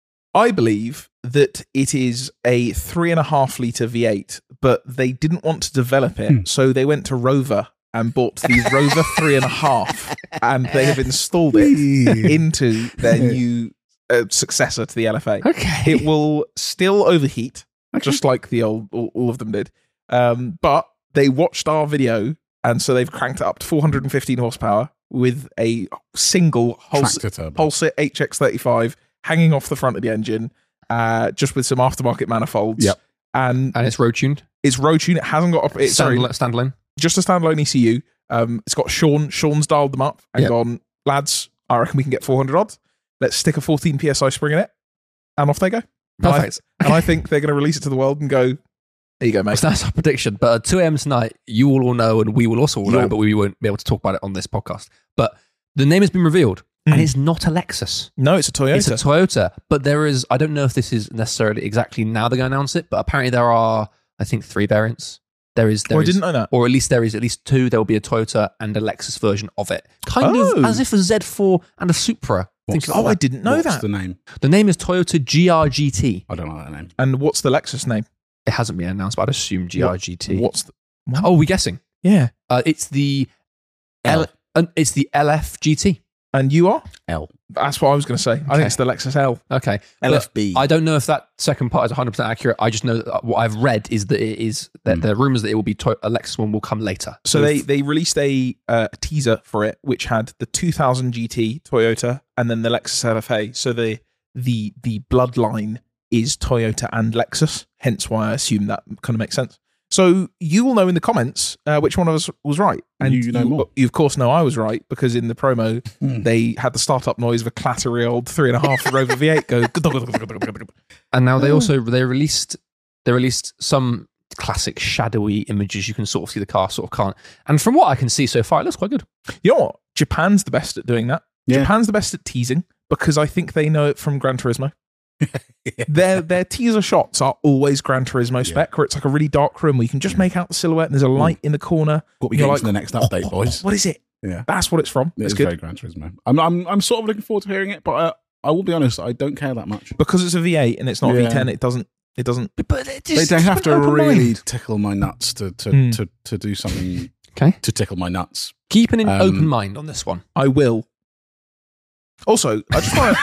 A: I believe that it is a three and a half litre V eight, but they didn't want to develop it,
C: Hmm.
A: so they went to Rover and bought the Rover three and a half, and they have installed it into their new uh, successor to the L F A.
B: Okay.
A: It will still overheat, just like the old all, all of them did, Um, but they watched our video, and so they've cranked it up to four hundred fifteen horsepower with a single Huls-
C: Tractor turbo.
A: Pulsar H X thirty-five hanging off the front of the engine, uh, just with some aftermarket manifolds.
C: Yep.
A: And
B: And it's road tuned.
A: it's road tuned. It hasn't got... It's, sorry,
B: Standalone. standalone.
A: just a standalone E C U. Um, it's got Sean. Sean's dialed them up and
B: Yep.
A: gone, lads, I reckon we can get four hundred odd. Let's stick a fourteen P S I spring in it. And off they go. And I-
B: Perfect.
A: And I think they're going to release it to the world and go, there you go, mate.
B: So that's our prediction. But at two a.m. tonight, you will all know, and we will also all know,
A: You'll-
B: but we won't be able to talk about it on this podcast. But the name has been revealed,
A: Mm.
B: and it's not a Lexus.
A: No, it's a Toyota.
B: It's a Toyota. But there is, I don't know if this is necessarily exactly now they're going to announce it, but apparently there are, I think, three variants. There is, there
A: oh, I
B: is-
A: didn't know that.
B: or at least there is at least two. There will be a Toyota and a Lexus version of it. Kind
A: Oh.
B: of as if a Z four and a Supra. Think
C: What's-
B: about
A: Oh, I
B: that.
A: didn't know
C: What's
A: that.
C: the name?
B: The name is Toyota G R G T.
C: I don't know that name.
A: And what's the Lexus name?
B: It hasn't been announced, but I'd assume G R G T.
A: What's the... what?
B: Oh, we guessing?
A: Yeah.
B: Uh, it's the L.
C: L.
B: uh, it's the L F G T.
A: And you are?
C: L.
A: That's what I was going to say. I
B: Okay.
A: think it's the Lexus L.
B: Okay,
C: L F B.
B: But I don't know if that second part is one hundred percent accurate. I just know that what I've read is that it is that
C: Mm.
B: the rumors that it will be to- a Lexus one will come later.
A: So they, they released a uh, teaser for it, which had the two thousand G T Toyota and then the Lexus L F A. So the the the bloodline is Toyota and Lexus. Hence why I assume that kind of makes sense. So you will know in the comments uh, which one of us was right. And
C: You know more.
A: You of course know I was right because in the promo
C: Hmm.
A: they had the startup noise of a clattery old three and a half Rover V eight go.
B: And now they
A: Oh.
B: also they released they released some classic shadowy images. You can sort of see the car, sort of can't. And from what I can see so far, it looks quite good.
A: You know what? Japan's the best at doing that.
C: Yeah.
A: Japan's the best at teasing because I think they know it from Gran Turismo. Their their teaser shots are always Gran Turismo spec, where it's like a really dark room where you can just make out the silhouette and there's a light in the corner.
C: What we
A: You're
C: get
A: like,
C: to the next update, boys.
A: What is it?
C: Yeah.
A: That's what it's from.
C: It
A: It's
C: is
A: good
C: very Gran Turismo. I'm, I'm, I'm sort of looking forward to hearing it, but uh, I will be honest, I don't care that much.
A: because it's a V eight and it's not a
C: Yeah.
A: V ten. It doesn't. It doesn't.
B: But it
C: They,
B: just,
C: they have
B: just
C: to
B: an open
C: really
B: mind.
C: tickle my nuts to to,
A: Mm.
C: to, to do something
B: Okay.
C: to tickle my nuts.
B: Keep an
C: Um,
B: open mind on this one.
A: I will. Also, I just want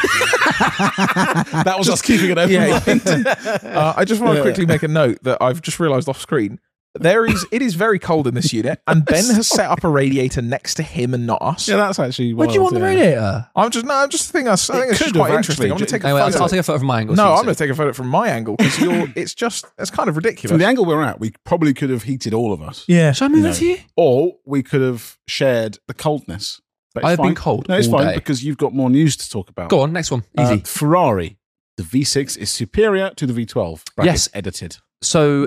A: to.
C: That was us keeping it open.
A: Yeah.
C: mind.
A: uh, I just want to
C: Yeah.
A: quickly make a note that I've just realised off screen. There is. It is very cold in this unit, and Ben has set up a radiator next to him and not us.
C: Yeah, that's actually.
B: What do you
C: wild,
B: want the
C: yeah.
B: radiator?
A: I'm just no. I'm just thinking. I think
C: It
A: it's just
C: could
A: quite
C: have
A: interesting. I'm
C: actually.
A: going to take a
B: Anyway,
A: photo.
B: I'll, I'll take a photo from my angle. so
A: no,
B: you
A: I'm
B: can
A: going
B: see.
A: to take a photo from my angle because you're. It's just. It's kind of
C: From
A: ridiculous.
C: the angle we're at, we probably could have heated all of us,
A: Yeah.
B: Shall I move
C: No.
B: it to you?
C: or we could have shared the coldness. But it's
B: I've been
C: fine.
B: cold
C: No, it's
B: all
C: fine
B: day.
C: because you've got more news to talk about.
B: Go on, next one.
C: Uh,
B: Easy.
C: Ferrari, the V six is superior to the V twelve. Brackets
B: Yes.
C: edited.
B: So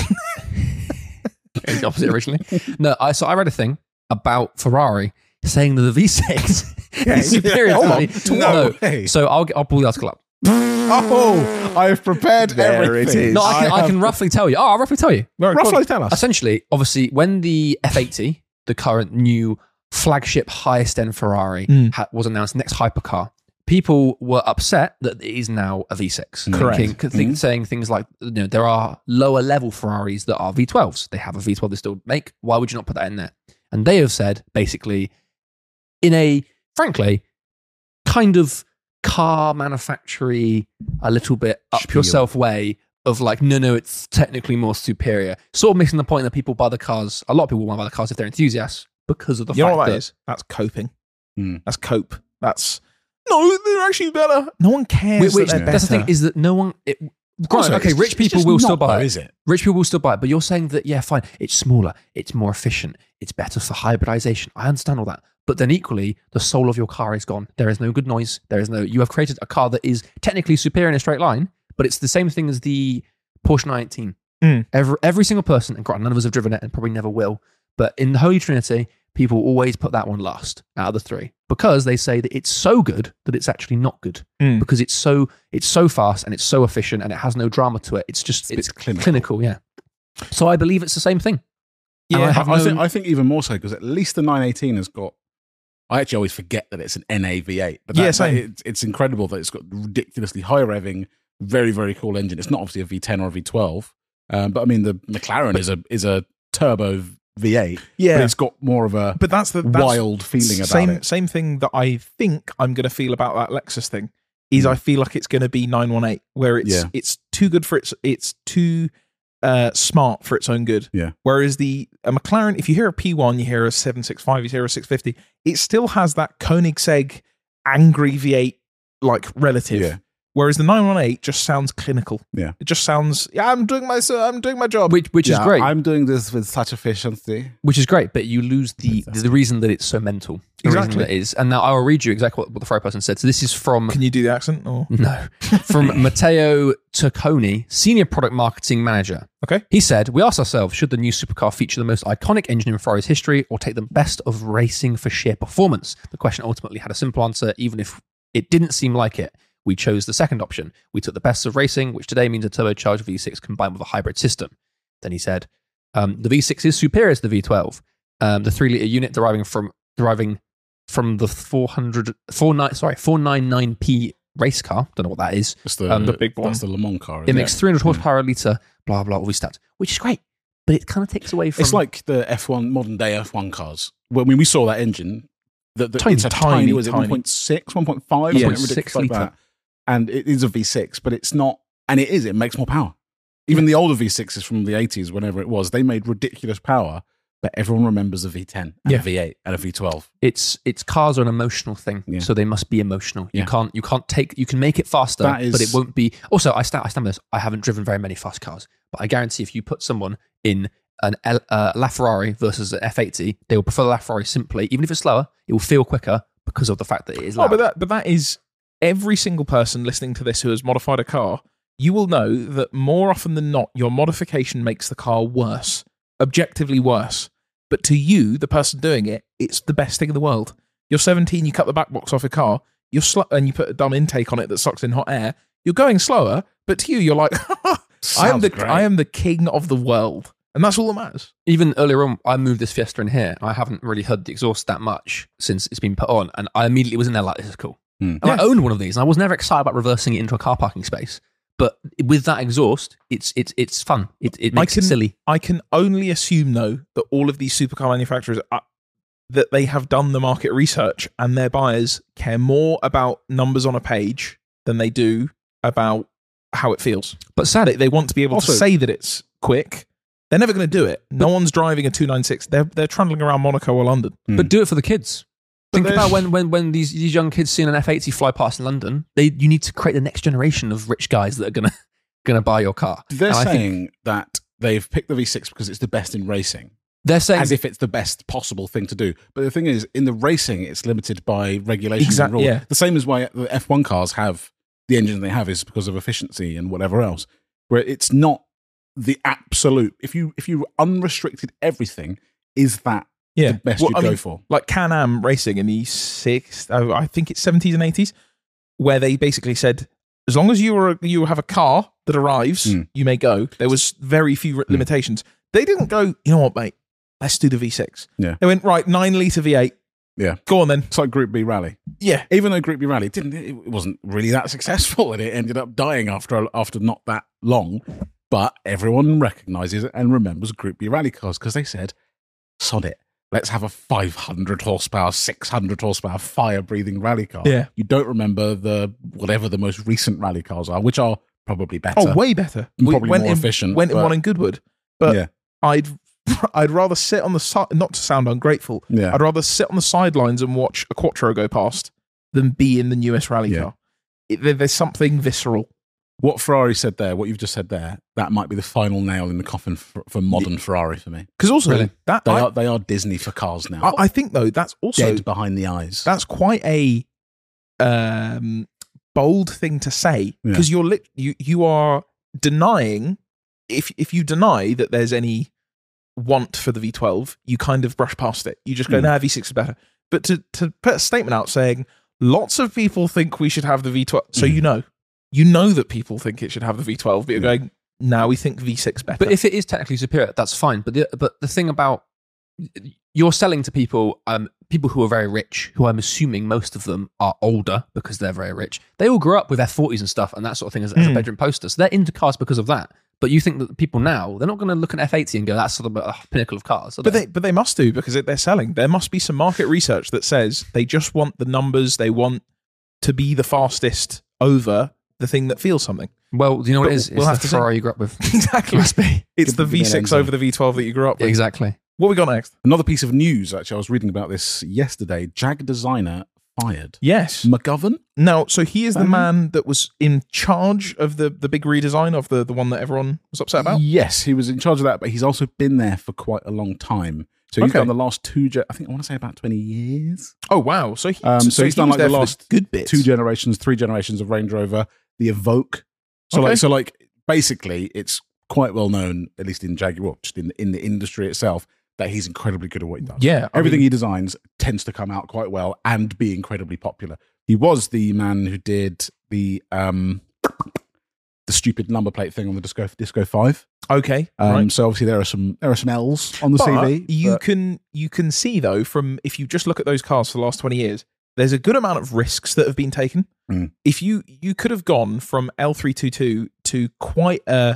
B: it's the opposite originally. No, I so I read a thing about Ferrari saying that the V six is superior
C: Hold
B: to
C: on.
B: the V.
C: No
B: No.
C: way.
B: So I'll I'll pull the article up.
C: Oh, I've prepared
A: There
C: everything.
A: it is.
B: No, I can,
C: I
B: I
C: have-
B: can roughly tell you. Oh, I'll roughly tell you.
A: Right, go on.
C: Roughly tell us.
B: Essentially, obviously, when the F eighty, the current new flagship highest end Ferrari,
A: Mm.
B: ha- was announced next hypercar, people were upset that it is now a V six.
A: Correct.
B: Thinking, think,
C: Mhm.
B: Saying things like, you know, there are lower level Ferraris that are V twelves. They have a V twelve they still make. Why would you not put that in there? And they have said, basically, in a, frankly, kind of car manufacturing, a little bit up
C: Spiel.
B: yourself way of like, no, no, it's technically more superior. Sort of missing the point that people buy the cars, a lot of people want to buy the cars if they're enthusiasts because of the
A: You know
B: fact
A: what that
B: that
A: is? That's coping.
C: Hmm.
A: That's cope. That's no. They're actually better. No one cares.
B: Which, which-
A: that they're
B: that's the thing
A: better.
B: is that no one. It,
C: Also,
B: Right, okay,
C: it's-
B: rich
C: it's
B: people
C: just
B: will
C: not
B: still buy
C: though,
B: it.
C: is it?
B: Rich people will still buy it, but you're saying that, yeah, fine, it's smaller, it's more efficient, it's better for hybridization. I understand all that. But then equally, the soul of your car is gone. There is no good noise. There is no, you have created a car that is technically superior in a straight line, but it's the same thing as the Porsche nine eighteen.
A: Mm.
B: Every, every single person, and granted, none of us have driven it and probably never will, but in the Holy Trinity, people always put that one last out of the three because they say that it's so good that it's actually not good
A: Mm.
B: because it's so it's so fast and it's so efficient and it has no drama to it. It's just it's,
C: It's clinical.
B: clinical, yeah. So I believe it's the same thing. And
A: Yeah,
B: I
C: I,
B: have
C: I
B: no-
C: think I think even more so because at least the nine eighteen has got. I actually always forget that it's an N A V eight, but that,
A: Yeah,
C: that-
A: same.
C: it's, it's incredible that it's got ridiculously high revving, very very cool engine. It's not obviously a V ten or a V twelve, um, but I mean the McLaren is a is a turbo V eight,
A: Yeah.
C: but it's got more of a
A: But that's the that's
C: wild feeling about
A: same,
C: it.
A: Same thing that I think I'm going to feel about that Lexus thing is
C: Mm.
A: I feel like it's going to be nine one eight, where it's
C: Yeah.
A: it's too good for its it's too uh, smart for its own good.
C: Yeah.
A: Whereas the a McLaren, if you hear a P one, you hear a seven sixty-five, you hear a six fifty, it still has that Koenigsegg angry V eight like relative.
C: Yeah.
A: Whereas the nine one eight just sounds clinical.
C: Yeah.
A: It just sounds, yeah, I'm doing my, I'm doing my job.
B: Which, which
C: Yeah,
B: is great.
C: I'm doing this with such efficiency.
B: Which is great, but you lose the the reason that it's so mental. The reason
A: Exactly.
B: that it is. And now I'll read you exactly what, what the Ferrari person said. So this is from
A: Can you do the accent? Or
B: no from Matteo Tocconi, Senior Product Marketing Manager.
A: okay.
B: He said, "We asked ourselves, should the new supercar feature the most iconic engine in Ferrari's history or take the best of racing for sheer performance? The question ultimately had a simple answer, even if it didn't seem like it. We chose the second option. We took the best of racing, which today means a turbocharged V six combined with a hybrid system." Then he said, um, the V six is superior to the V twelve. Um, the three-litre unit deriving from deriving from the four hundred, four nine, sorry, four ninety-nine p race car. Don't know what that is.
C: That's the,
A: Um, the big one.
C: That's the Le Mans car.
B: It
C: isn't
B: makes three hundred horsepower a litre, blah, blah, all these stats, which is great. But it kind of takes away from...
C: It's like the F one, modern day F one cars. When we saw that engine, the, the,
A: Tiny,
C: it's a
A: tiny,
C: tiny, was it
A: tiny.
C: one point six, one point five,
A: Yeah.
C: something
B: one point six
C: ridiculous like
B: litre.
C: that. And it is a V six, but it's not, and it is, it makes more power. Even the older V sixes from the eighties, whenever it was, they made ridiculous power, but everyone remembers a V ten and
A: Yeah.
C: a V eight and a V twelve.
B: It's it's cars are an emotional thing,
C: Yeah.
B: so they must be emotional. You
C: Yeah.
B: can't you can't take you can make it faster,
C: That is-
B: but it won't be. Also, I stand I stand with this. I haven't driven very many fast cars, but I guarantee if you put someone in an L, uh, LaFerrari versus an F eighty, they will prefer the LaFerrari simply, even if it's slower. It will feel quicker because of the fact that it is
A: Oh,
B: loud.
A: but that, but that is every single person listening to this who has modified a car. You will know that more often than not, your modification makes the car worse, objectively worse. But to you, the person doing it, it's the best thing in the world. You're seventeen, you cut the back box off a car, you're sl- and you put a dumb intake on it that sucks in hot air. You're going slower, but to you, you're like, I am
C: Sounds
A: the
C: great.
A: I am the king of the world, and that's all that matters.
B: Even earlier on, I moved this Fiesta in here. I haven't really heard the exhaust that much since it's been put on, and I immediately was in there like, this is cool.
C: Hmm.
B: And I owned one of these, and I was never excited about reversing it into a car parking space. But with that exhaust, it's it's it's fun. It it makes
A: can-
B: it silly.
A: I can only assume, though, that all of these supercar manufacturers are, that they have done the market research and their buyers care more about numbers on a page than they do about how it feels.
B: But
A: They,
B: sadly,
A: they want to be able
C: Also-
A: to say that it's quick. They're never going to do it. No one's driving a two ninety-six. They're they're trundling around Monaco or London.
B: but do it for the kids. Think
C: there's-
B: about when, when, when these, these young kids seeing an F eighty fly past in London. They you need to create the next generation of rich guys that are gonna gonna buy your car.
C: They're
B: And I think
C: saying that they've picked the V six because it's the best in racing,
B: they're saying
C: as if it's the best possible thing to do. But the thing is, in the racing, it's limited by regulations
A: Exact-
C: and rules.
A: yeah.
C: The same as why the F one cars have the engine they have is because of efficiency and whatever else. Where it's not the absolute. If you if you unrestricted everything, is that
A: Yeah,
C: the best
A: Well,
C: you'd
A: I
C: go
A: mean,
C: for?
A: like Can-Am racing in the sixth, oh, I think it's seventies and eighties, where they basically said, as long as you are you have a car that arrives,
C: Mm.
A: you may go. There was very few r- limitations. They didn't go, you know what, mate, let's do the V six.
C: Yeah.
A: They went, right, nine litre V eight.
C: Yeah.
A: Go on then.
C: It's like Group B Rally.
A: Yeah.
C: Even though Group B Rally didn't, it wasn't really that successful, and it ended up dying after after not that long. But everyone recognises it and remembers Group B Rally cars because they said, "Sod it, let's have a five hundred horsepower, six hundred horsepower fire-breathing rally car."
A: Yeah.
C: You don't remember the whatever the most recent rally cars are, which are probably better.
A: Oh, way better.
C: And
A: We
C: probably
A: went
C: more
A: in,
C: efficient,
A: Went in
C: but-
A: one in Goodwood. But
C: yeah,
A: I'd I'd rather sit on the side, not to sound ungrateful,
C: yeah.
A: I'd rather sit on the sidelines and watch a Quattro go past than be in the newest rally
C: Yeah.
A: car. It, there- there's something visceral.
C: What Ferrari said there, what you've just said there, that might be the final nail in the coffin for, for modern Ferrari for me.
A: Because also,
B: Really?
A: that
C: They
A: I,
C: are they are Disney for cars now.
A: I, I think, though, that's also
C: Dead behind the eyes.
A: that's quite a um, bold thing to say
C: Yeah.
A: because you're lit, you you are denying if if you deny that there's any want for the V twelve, you kind of brush past it. You just go,
C: Mm.
A: nah, V six is better. But to to put a statement out saying lots of people think we should have the V twelve, so
C: Mm.
A: you know, you know that people think it should have the V twelve, but you're
C: Yeah.
A: going, now we think V six better.
B: But if it is technically superior, that's fine. But the but the thing about you're selling to people, um, people who are very rich, who I'm assuming most of them are older because they're very rich. They all grew up with F forties and stuff and that sort of thing as, as a
A: Mm.
B: bedroom poster. So they're into cars because of that. But you think that the people now, they're not going to look at F eighty and go, that's sort of a pinnacle of cars. are
A: But they, but they must do because they're selling. There must be some market research that says they just want the numbers. They want to be the fastest over the thing that feels something.
B: Well, do you know what
A: But
B: it is?
A: we'll
B: It's
A: have
B: the
A: to see.
B: Ferrari you grew up with.
A: Exactly.
B: Must be.
A: It's
C: Give
A: the
C: them
A: V
C: an
A: six
C: Enzo.
A: over the V twelve that you grew up with.
B: Exactly.
A: What we got next?
C: Another piece of news, actually, I was reading about this yesterday. Jag designer fired.
A: Yes.
C: McGovern?
A: Now, so he is the
C: Um,
A: man that was in charge of the, the big redesign of the, the one that everyone was upset about.
C: Yes, he was in charge of that, but he's also been there for quite a long time. So he's
A: Okay.
C: done the last two, ge- I think I want to say about twenty years.
A: Oh wow! So he,
C: Um,
A: so,
C: so he's
A: he
C: done
A: was
C: like the
A: there for
C: last
A: good bits.
C: Two generations, three generations of Range Rover, the Evoque. So
A: Okay.
C: like, so like, basically, it's quite well known, at least in Jaguar, well, just in in the industry itself, that he's incredibly good at what he does.
A: Yeah, I
C: everything
A: mean-
C: he designs tends to come out quite well and be incredibly popular. He was the man who did the um the stupid number plate thing on the Disco Disco Five.
A: Okay,
C: Um,
A: right.
C: So obviously there are some there are some L's on the
A: But
C: C V.
A: you
C: but-
A: can you can see though from if you just look at those cars for the last twenty years, there's a good amount of risks that have been taken.
C: Mm.
A: If you you could have gone from L three twenty-two to quite a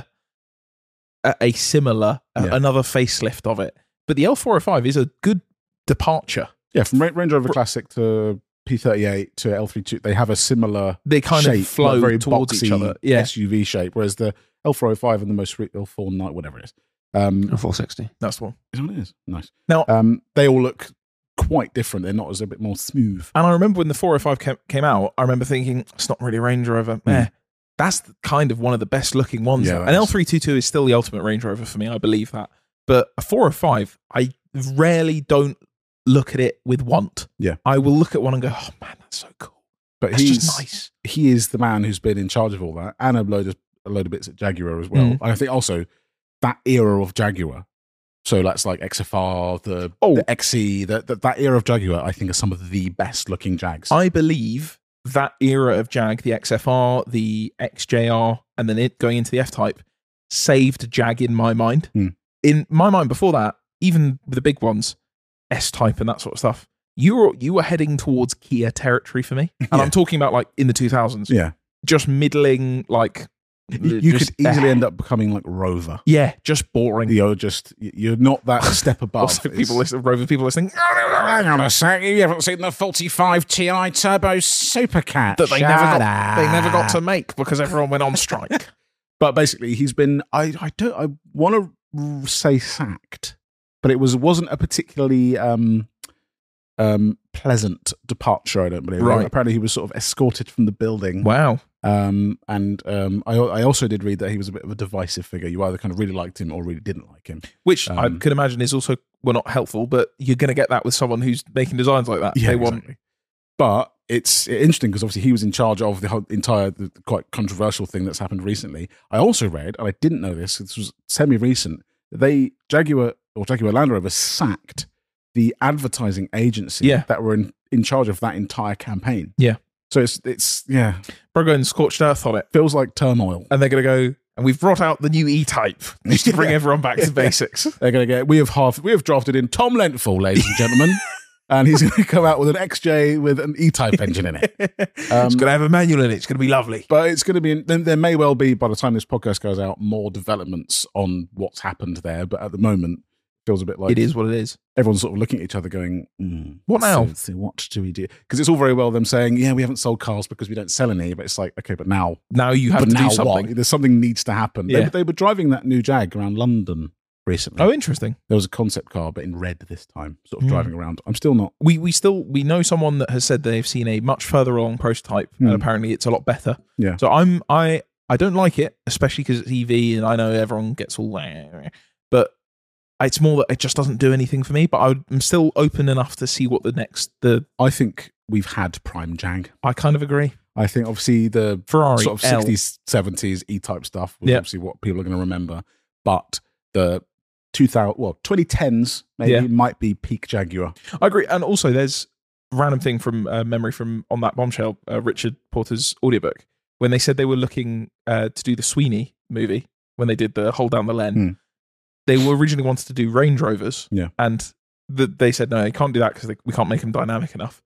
A: a, a similar a-
C: Yeah.
A: another facelift of it, but the L four oh five is a good departure.
C: yeah, from Ra- Range Rover Classic to P thirty-eight to L thirty-two, they have a similar
A: They kind
C: shape,
A: of flow
C: like very
A: towards
C: boxy
A: each other. Yeah,
C: S U V shape, whereas the L four oh five and the most re- L four nine, whatever it is, um,
B: four sixty.
A: that's the one.
C: is what it is. Nice.
A: Now-
C: um, they all look quite different. They're not as a bit more smooth.
A: And I remember when the four oh five came, came out, I remember thinking, it's not really a Range Rover. Meh. That's the- kind of one of the best looking ones.
C: Yeah,
A: though.
C: that
A: An
C: is.
A: L three twenty-two is still the ultimate Range Rover for me. I believe that. But a four oh five, I rarely don't look at it with want.
C: Yeah.
A: I will look at one and go, oh man, that's so cool.
C: But
A: That's
C: he's
A: just nice.
C: he is the man who's been in charge of all that, and a load of a load of bits at Jaguar as well.
A: Mm.
C: And I think also that era of Jaguar. So that's like X F R, the,
A: Oh.
C: the X C, that that that era of Jaguar, I think, are some of the best looking Jags.
A: I believe that era of Jag, the X F R, the X J R, and then it going into the F-Type, saved Jag in my mind.
C: Hmm.
A: In my mind before that, even with the big ones, S-Type and that sort of stuff, you were you were heading towards Kia territory for me. And
C: Yeah.
A: I'm talking about like in the two thousands.
C: yeah,
A: Just middling, like...
C: you, you
A: just-
C: could easily end up becoming like Rover.
A: Yeah, just boring.
C: You're just you're not that step above.
A: Also, people
C: It's-
A: listen, Rover people listening,
C: Hang on a sec, you haven't seen the forty-five T I Turbo Supercat
A: that they
C: Shut
A: never got
C: up.
A: they never got to make because everyone went on strike.
C: But basically, he's been. I I don't. I want to say sacked, but it was wasn't a particularly um, um, pleasant departure. I don't believe.
A: Right.
C: Apparently, he was sort of escorted from the building.
A: Wow.
C: Um, and um, I I also did read that he was a bit of a divisive figure. You either kind of really liked him or really didn't like him.
A: Which I
C: Um,
A: could imagine is also, well, not helpful, but you're going to get that with someone who's making designs like that.
C: Yeah,
A: they want,
C: exactly. But it's interesting because obviously he was in charge of the whole entire, the quite controversial thing that's happened recently. I also read, and I didn't know this, this was semi-recent, that they, Jaguar, or Jaguar Land Rover sacked the advertising agency
A: Yeah.
C: that were in, in charge of that entire campaign.
A: Yeah.
C: So it's, it's yeah,
A: bro, going scorched earth on it.
C: feels like turmoil.
A: And they're going to go, and we've brought out the new E-Type just to bring
C: Yeah.
A: everyone back to basics.
C: They're going to get, we have half, we have drafted in Tom Lentful, ladies and gentlemen. And he's going to come out with an X J with an E-Type engine in it.
A: it's
C: Um,
A: going to have a manual in it. It's going to be lovely.
C: But it's going to be, there, there may well be, by the time this podcast goes out, more developments on what's happened there. But at the moment, it feels a bit like
A: It is what it is.
C: everyone's sort of looking at each other going, mm,
A: What now?
C: So, so what do we do? Because it's all very well them saying, yeah, we haven't sold cars because we don't sell any. But it's like, okay, but now,
A: Now you have
C: but
A: to
C: now
A: do something.
C: what? There's something needs to happen.
A: Yeah.
C: They, they were driving that new Jag around London recently.
A: Oh, interesting.
C: There was a concept car, but in red this time, sort of
A: Mm.
C: driving around. I'm still not.
A: We we still we know someone that has said they've seen a much further along prototype,
C: Hmm.
A: and apparently it's a lot better.
C: Yeah.
A: So I'm I I don't like it, especially because it's E V, and I know everyone gets all, but it's more that it just doesn't do anything for me. But I would, I'm still open enough to see what the next the.
C: I think we've had Prime Jag.
A: I kind of agree.
C: I think obviously the
A: Ferrari
C: sort of
A: L.
C: sixties, seventies E-Type stuff was
A: Yeah.
C: obviously what people are going to remember. But the two thousand, well, twenty tens maybe
A: Yeah.
C: might be peak Jaguar.
A: I agree, and also there's a random thing from uh, memory from on that bombshell, uh, Richard Porter's audiobook, when they said they were looking uh, to do the Sweeney movie when they did the Hold Down the Len.
C: Hmm.
A: They were originally wanted to do Range Rovers,
C: Yeah.
A: and the, they said no, you can't do that because we can't make them dynamic enough.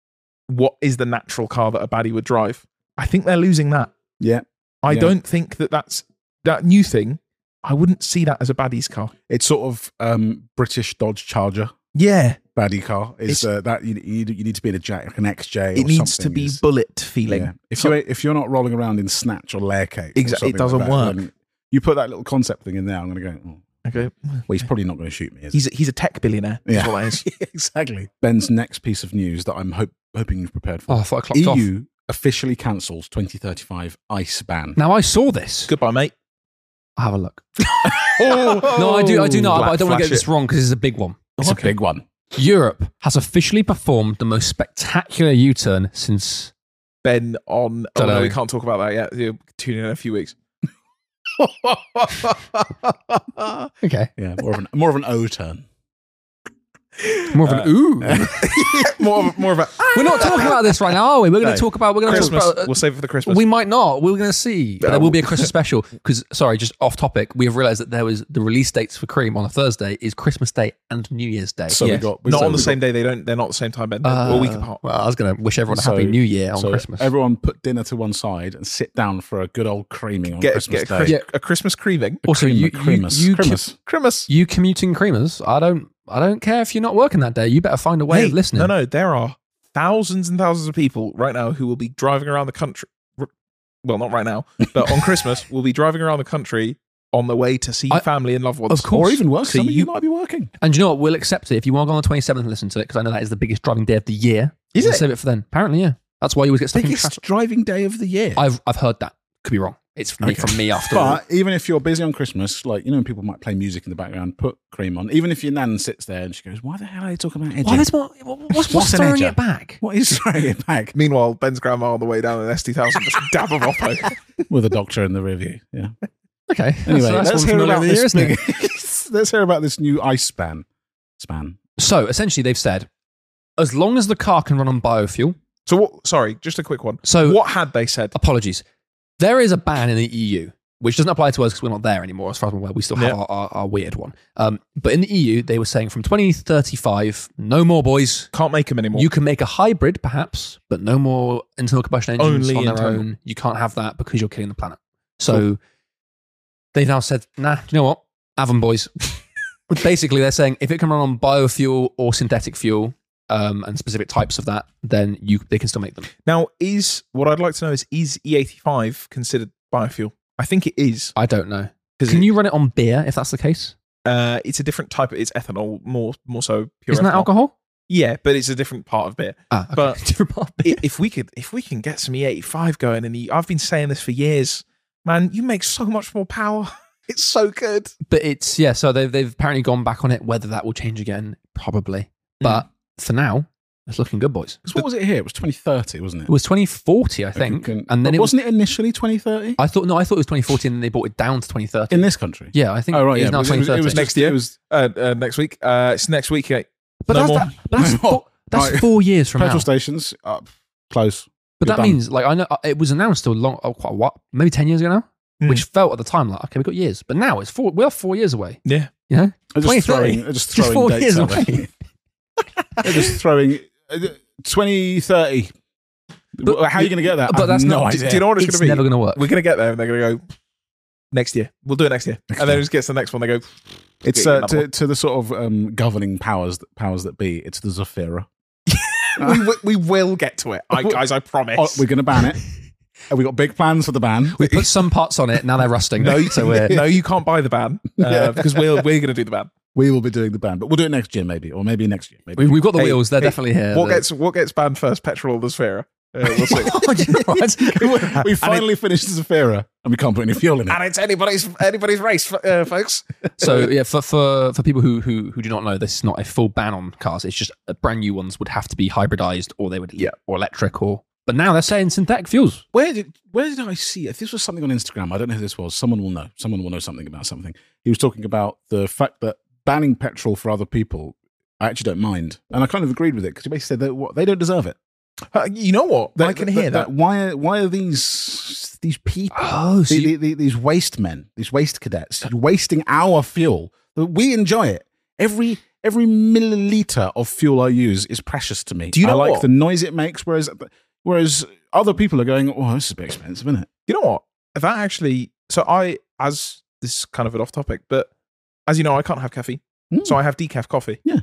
A: What is the natural car that a baddie would drive? I think they're losing that.
C: Yeah.
A: I
C: Yeah.
A: don't think that that's that new thing. I wouldn't see that as a baddie's car.
C: It's sort of um, British Dodge Charger
A: Yeah,
C: baddie car is
A: It's-
C: uh, that you, you need you need to be in a J, like an X J.
A: it
C: or
A: needs to
C: something.
A: be
C: It's-
A: bullet feeling.
C: Yeah. If
A: So-
C: you if you're not rolling around in snatch or layer cake, or
A: Exactly, it
C: something like
A: doesn't
C: that,
A: work.
C: then you put that little concept thing in there. I'm going to go. Oh,
A: Okay,
C: well, he's probably not going to shoot me. Is
A: he's a, he's a tech billionaire. That's
C: Yeah.
A: what that is.
C: he? exactly. Ben's next piece of news that I'm hope, hoping you've prepared for.
B: Oh, I thought I clocked off.
C: E U officially cancels twenty thirty-five ICE ban.
B: Now I saw this.
A: Goodbye, mate.
B: I'll have a look.
A: Oh,
B: No, I do. I do not. But I don't want to
A: Flash
B: get this
A: it.
B: wrong because it's a big one.
C: It's a big one.
B: Europe has officially performed the most spectacular U-turn since.
A: Ben on. Oh,
B: Dunno.
A: no, we can't talk about that yet. You'll tune in in a few weeks.
B: Okay,
C: Yeah, more of an more of an O turn.
B: more of an
A: Uh,
B: ooh.
A: more of a, more of a
B: We're not talking about this right now, are we? We're going
A: No.
B: to talk about. We're going to talk
A: Christmas.
B: about. uh,
A: We'll save it for the Christmas.
B: We might not. We're going to see. But
A: Yeah.
B: there will be a Christmas special because, sorry, just off topic. We have realised that there was the release dates for Cream on a Thursday is Christmas Day and New Year's Day.
C: So
A: Yeah.
C: we got
A: not
C: so
A: on the
C: we
A: same
C: got-
A: day. They don't. They're not the same time. Ben. They're
B: Uh,
A: a week apart.
B: Well, I was going to wish everyone a
C: So-
B: happy New Year on
C: so
B: Christmas.
C: everyone put dinner to one side and sit down for a good old creaming on
A: Get,
C: Christmas
A: get a,
C: Day.
A: Chris-
B: Yeah.
A: a Christmas creaming.
B: also,
C: Cream-
B: you, you,
C: Christmas.
B: you,
C: Christmas.
A: Christmas.
B: you commuting creamers, I don't, I don't care if you're not working that day. You better find a way
A: Hey,
B: of listening.
A: No, no. There are thousands and thousands of people right now who will be driving around the country. Well, not right now, but on Christmas, will be driving around the country on the way to see
B: I-
A: family and loved ones.
B: Of course.
C: Or even worse,
A: So
C: some of you
A: you-
C: might be working.
B: And you know what? We'll accept it if you want to go on the twenty-seventh and listen to it because I know that is the biggest driving day of the year.
A: Is
B: We'll
A: it?
B: save it for then. Apparently, yeah. That's why you always get stuck in
C: Biggest
B: traffic.
C: driving day of the year.
B: I've I've heard that. Could be wrong. It's from me,
C: Okay.
B: from me after all.
C: But even if you're busy on Christmas, like, you know, people might play music in the background, put Cream on. Even if your nan sits there and she goes, why the hell are you talking about edging?
B: Why there's more, what's, what's,
C: What's an
B: throwing
C: edger?
B: it back?
C: What is throwing it back?
A: Meanwhile, Ben's grandma on the way down an S T thousand just dab of Oppo.
C: With a doctor in the review. Yeah.
B: Okay.
C: Anyway,
B: that's, that's
C: let's
B: one
C: hear
B: from earlier
C: about
B: in the year,
C: this
B: isn't it?
C: big, let's hear about this new ICE ban. Span.
B: So essentially, they've said as long as the car can run on biofuel.
A: So, what, sorry, just a quick one.
B: So
A: What had they said?
B: apologies. There is a ban in the E U, which doesn't apply to us because we're not there anymore, as far as I'm aware. We still have
A: Yeah.
B: our, our, our weird one. Um, but in the E U, they were saying from twenty thirty-five, no more, boys.
A: Can't make them anymore.
B: You can make a hybrid, perhaps, but no more internal combustion engines
A: Only
B: on their
A: internal.
B: own. You can't have that because you're killing the planet. So they've now said, nah, do you know what? Have them, boys. Basically, they're saying if it can run on biofuel or synthetic fuel um, and specific types of that, then you they can still make them.
A: Now, is what I'd like to know is is E eighty-five considered biofuel? I think it is.
B: I don't know.
A: 'Cause
B: Can
A: it-
B: you run it on beer if that's the case?
A: Uh, it's a different type. Of, it's ethanol, more more so pure.
B: Isn't that
A: ethanol.
B: alcohol?
A: Yeah, but it's a different part of beer.
B: Ah, okay.
A: But
B: Different part of beer.
A: I- if we could, if we can get some E eighty-five going, and the, I've been saying this for years, man, you make so much more power. It's so good.
B: But it's yeah. So they've they've apparently gone back on it. Whether that will change again, probably. But for now, it's looking good, boys.
C: Because what was it here? It was twenty thirty, wasn't it?
B: It was twenty forty, I think,
C: Can-
B: and then
C: but
B: it was.
C: wasn't it initially twenty thirty?
B: I thought no, I thought it was twenty forty, and then they brought it down to twenty thirty.
C: In this country?
B: Yeah, I think
C: Oh, right.
B: it's
C: Yeah.
B: now
C: but it was-
B: twenty thirty.
C: It was
A: Next
C: just-
A: year?
C: It was
A: Uh, uh, next week. Uh, it's next week. Yeah.
B: but
A: no
B: that's
A: more.
B: that, but that's
C: No
B: four,
C: more.
B: that's
C: Right.
B: four years from
C: petrol
B: now.
C: stations, uh, close.
B: But
C: You're
B: that
C: done.
B: means like I know uh, it was announced a long, oh, quite a while, maybe ten years ago now,
A: Hmm.
B: which felt at the time like okay, we got years, but now it's four. We're four years away.
A: Yeah.
B: You know,
C: They're
B: twenty
C: just throwing,
B: thirty.
C: they're just
B: Just
C: throwing
B: four
C: dates
B: years
C: out there.
B: away.
C: They're just throwing uh, twenty thirty.
B: But-
C: How are you going to get that?
B: but
C: I have
B: that's
C: no
B: not-
C: idea.
A: Do you know what it's,
B: It's
A: going to be?
B: never going to work.
A: We're going to get there, and they're going to go next year. We'll do it next year,
C: Next
A: and then
C: year.
A: it just gets to the next one. They go.
C: It's
A: Get
C: uh,
A: another
C: to,
A: one.
C: to the sort of um, governing powers that powers that be. It's the Zafira.
A: we, w- we will get to it, I, guys. I promise.
C: Oh, we're going to ban it. And we got big plans for the ban.
B: We put some parts on it. Now they're rusting.
A: no,
B: so we're
A: no, you can't buy the ban uh, because we're we're going to do the ban.
C: We will be doing the ban, but we'll do it next year, maybe, or maybe next year. Maybe.
B: we, we've got the
A: Hey,
B: wheels. They're
A: hey,
B: definitely here.
A: What
B: The-
A: gets what gets banned first? Petrol or the Sphera? Uh, we'll see.
B: Oh, do you know what?
C: we finally finished the Zafira, and we can't put any fuel in it.
A: And it's anybody's anybody's race, uh, folks.
B: So yeah, for, for for people who, who who do not know, this is not a full ban on cars. It's just uh, brand new ones would have to be hybridized, or they would
A: Yeah.
B: or electric, or. But now they're saying synthetic fuels.
C: Where did where did I see? If this was something on Instagram, I don't know who this was. Someone will know. Someone will know something about something. He was talking about the fact that banning petrol for other people, I actually don't mind, and I kind of agreed with it because he basically said that what, they don't deserve it.
A: Uh, you know what?
C: That-
A: I can hear that.
C: Why? Are, why are these these people?
B: Oh, so
C: the,
B: you-
C: the, the, these waste men, these waste cadets, wasting our fuel. We enjoy it. Every every milliliter of fuel I use is precious to me.
A: Do you know
C: I like
A: what?
C: the noise it makes, whereas whereas other people are going, "Oh, this is a bit expensive, isn't it?"
A: You know what? That actually. So I, as this is kind of an off topic, but as you know, I can't have caffeine,
C: Mm.
A: so I have decaf coffee.
C: Yeah.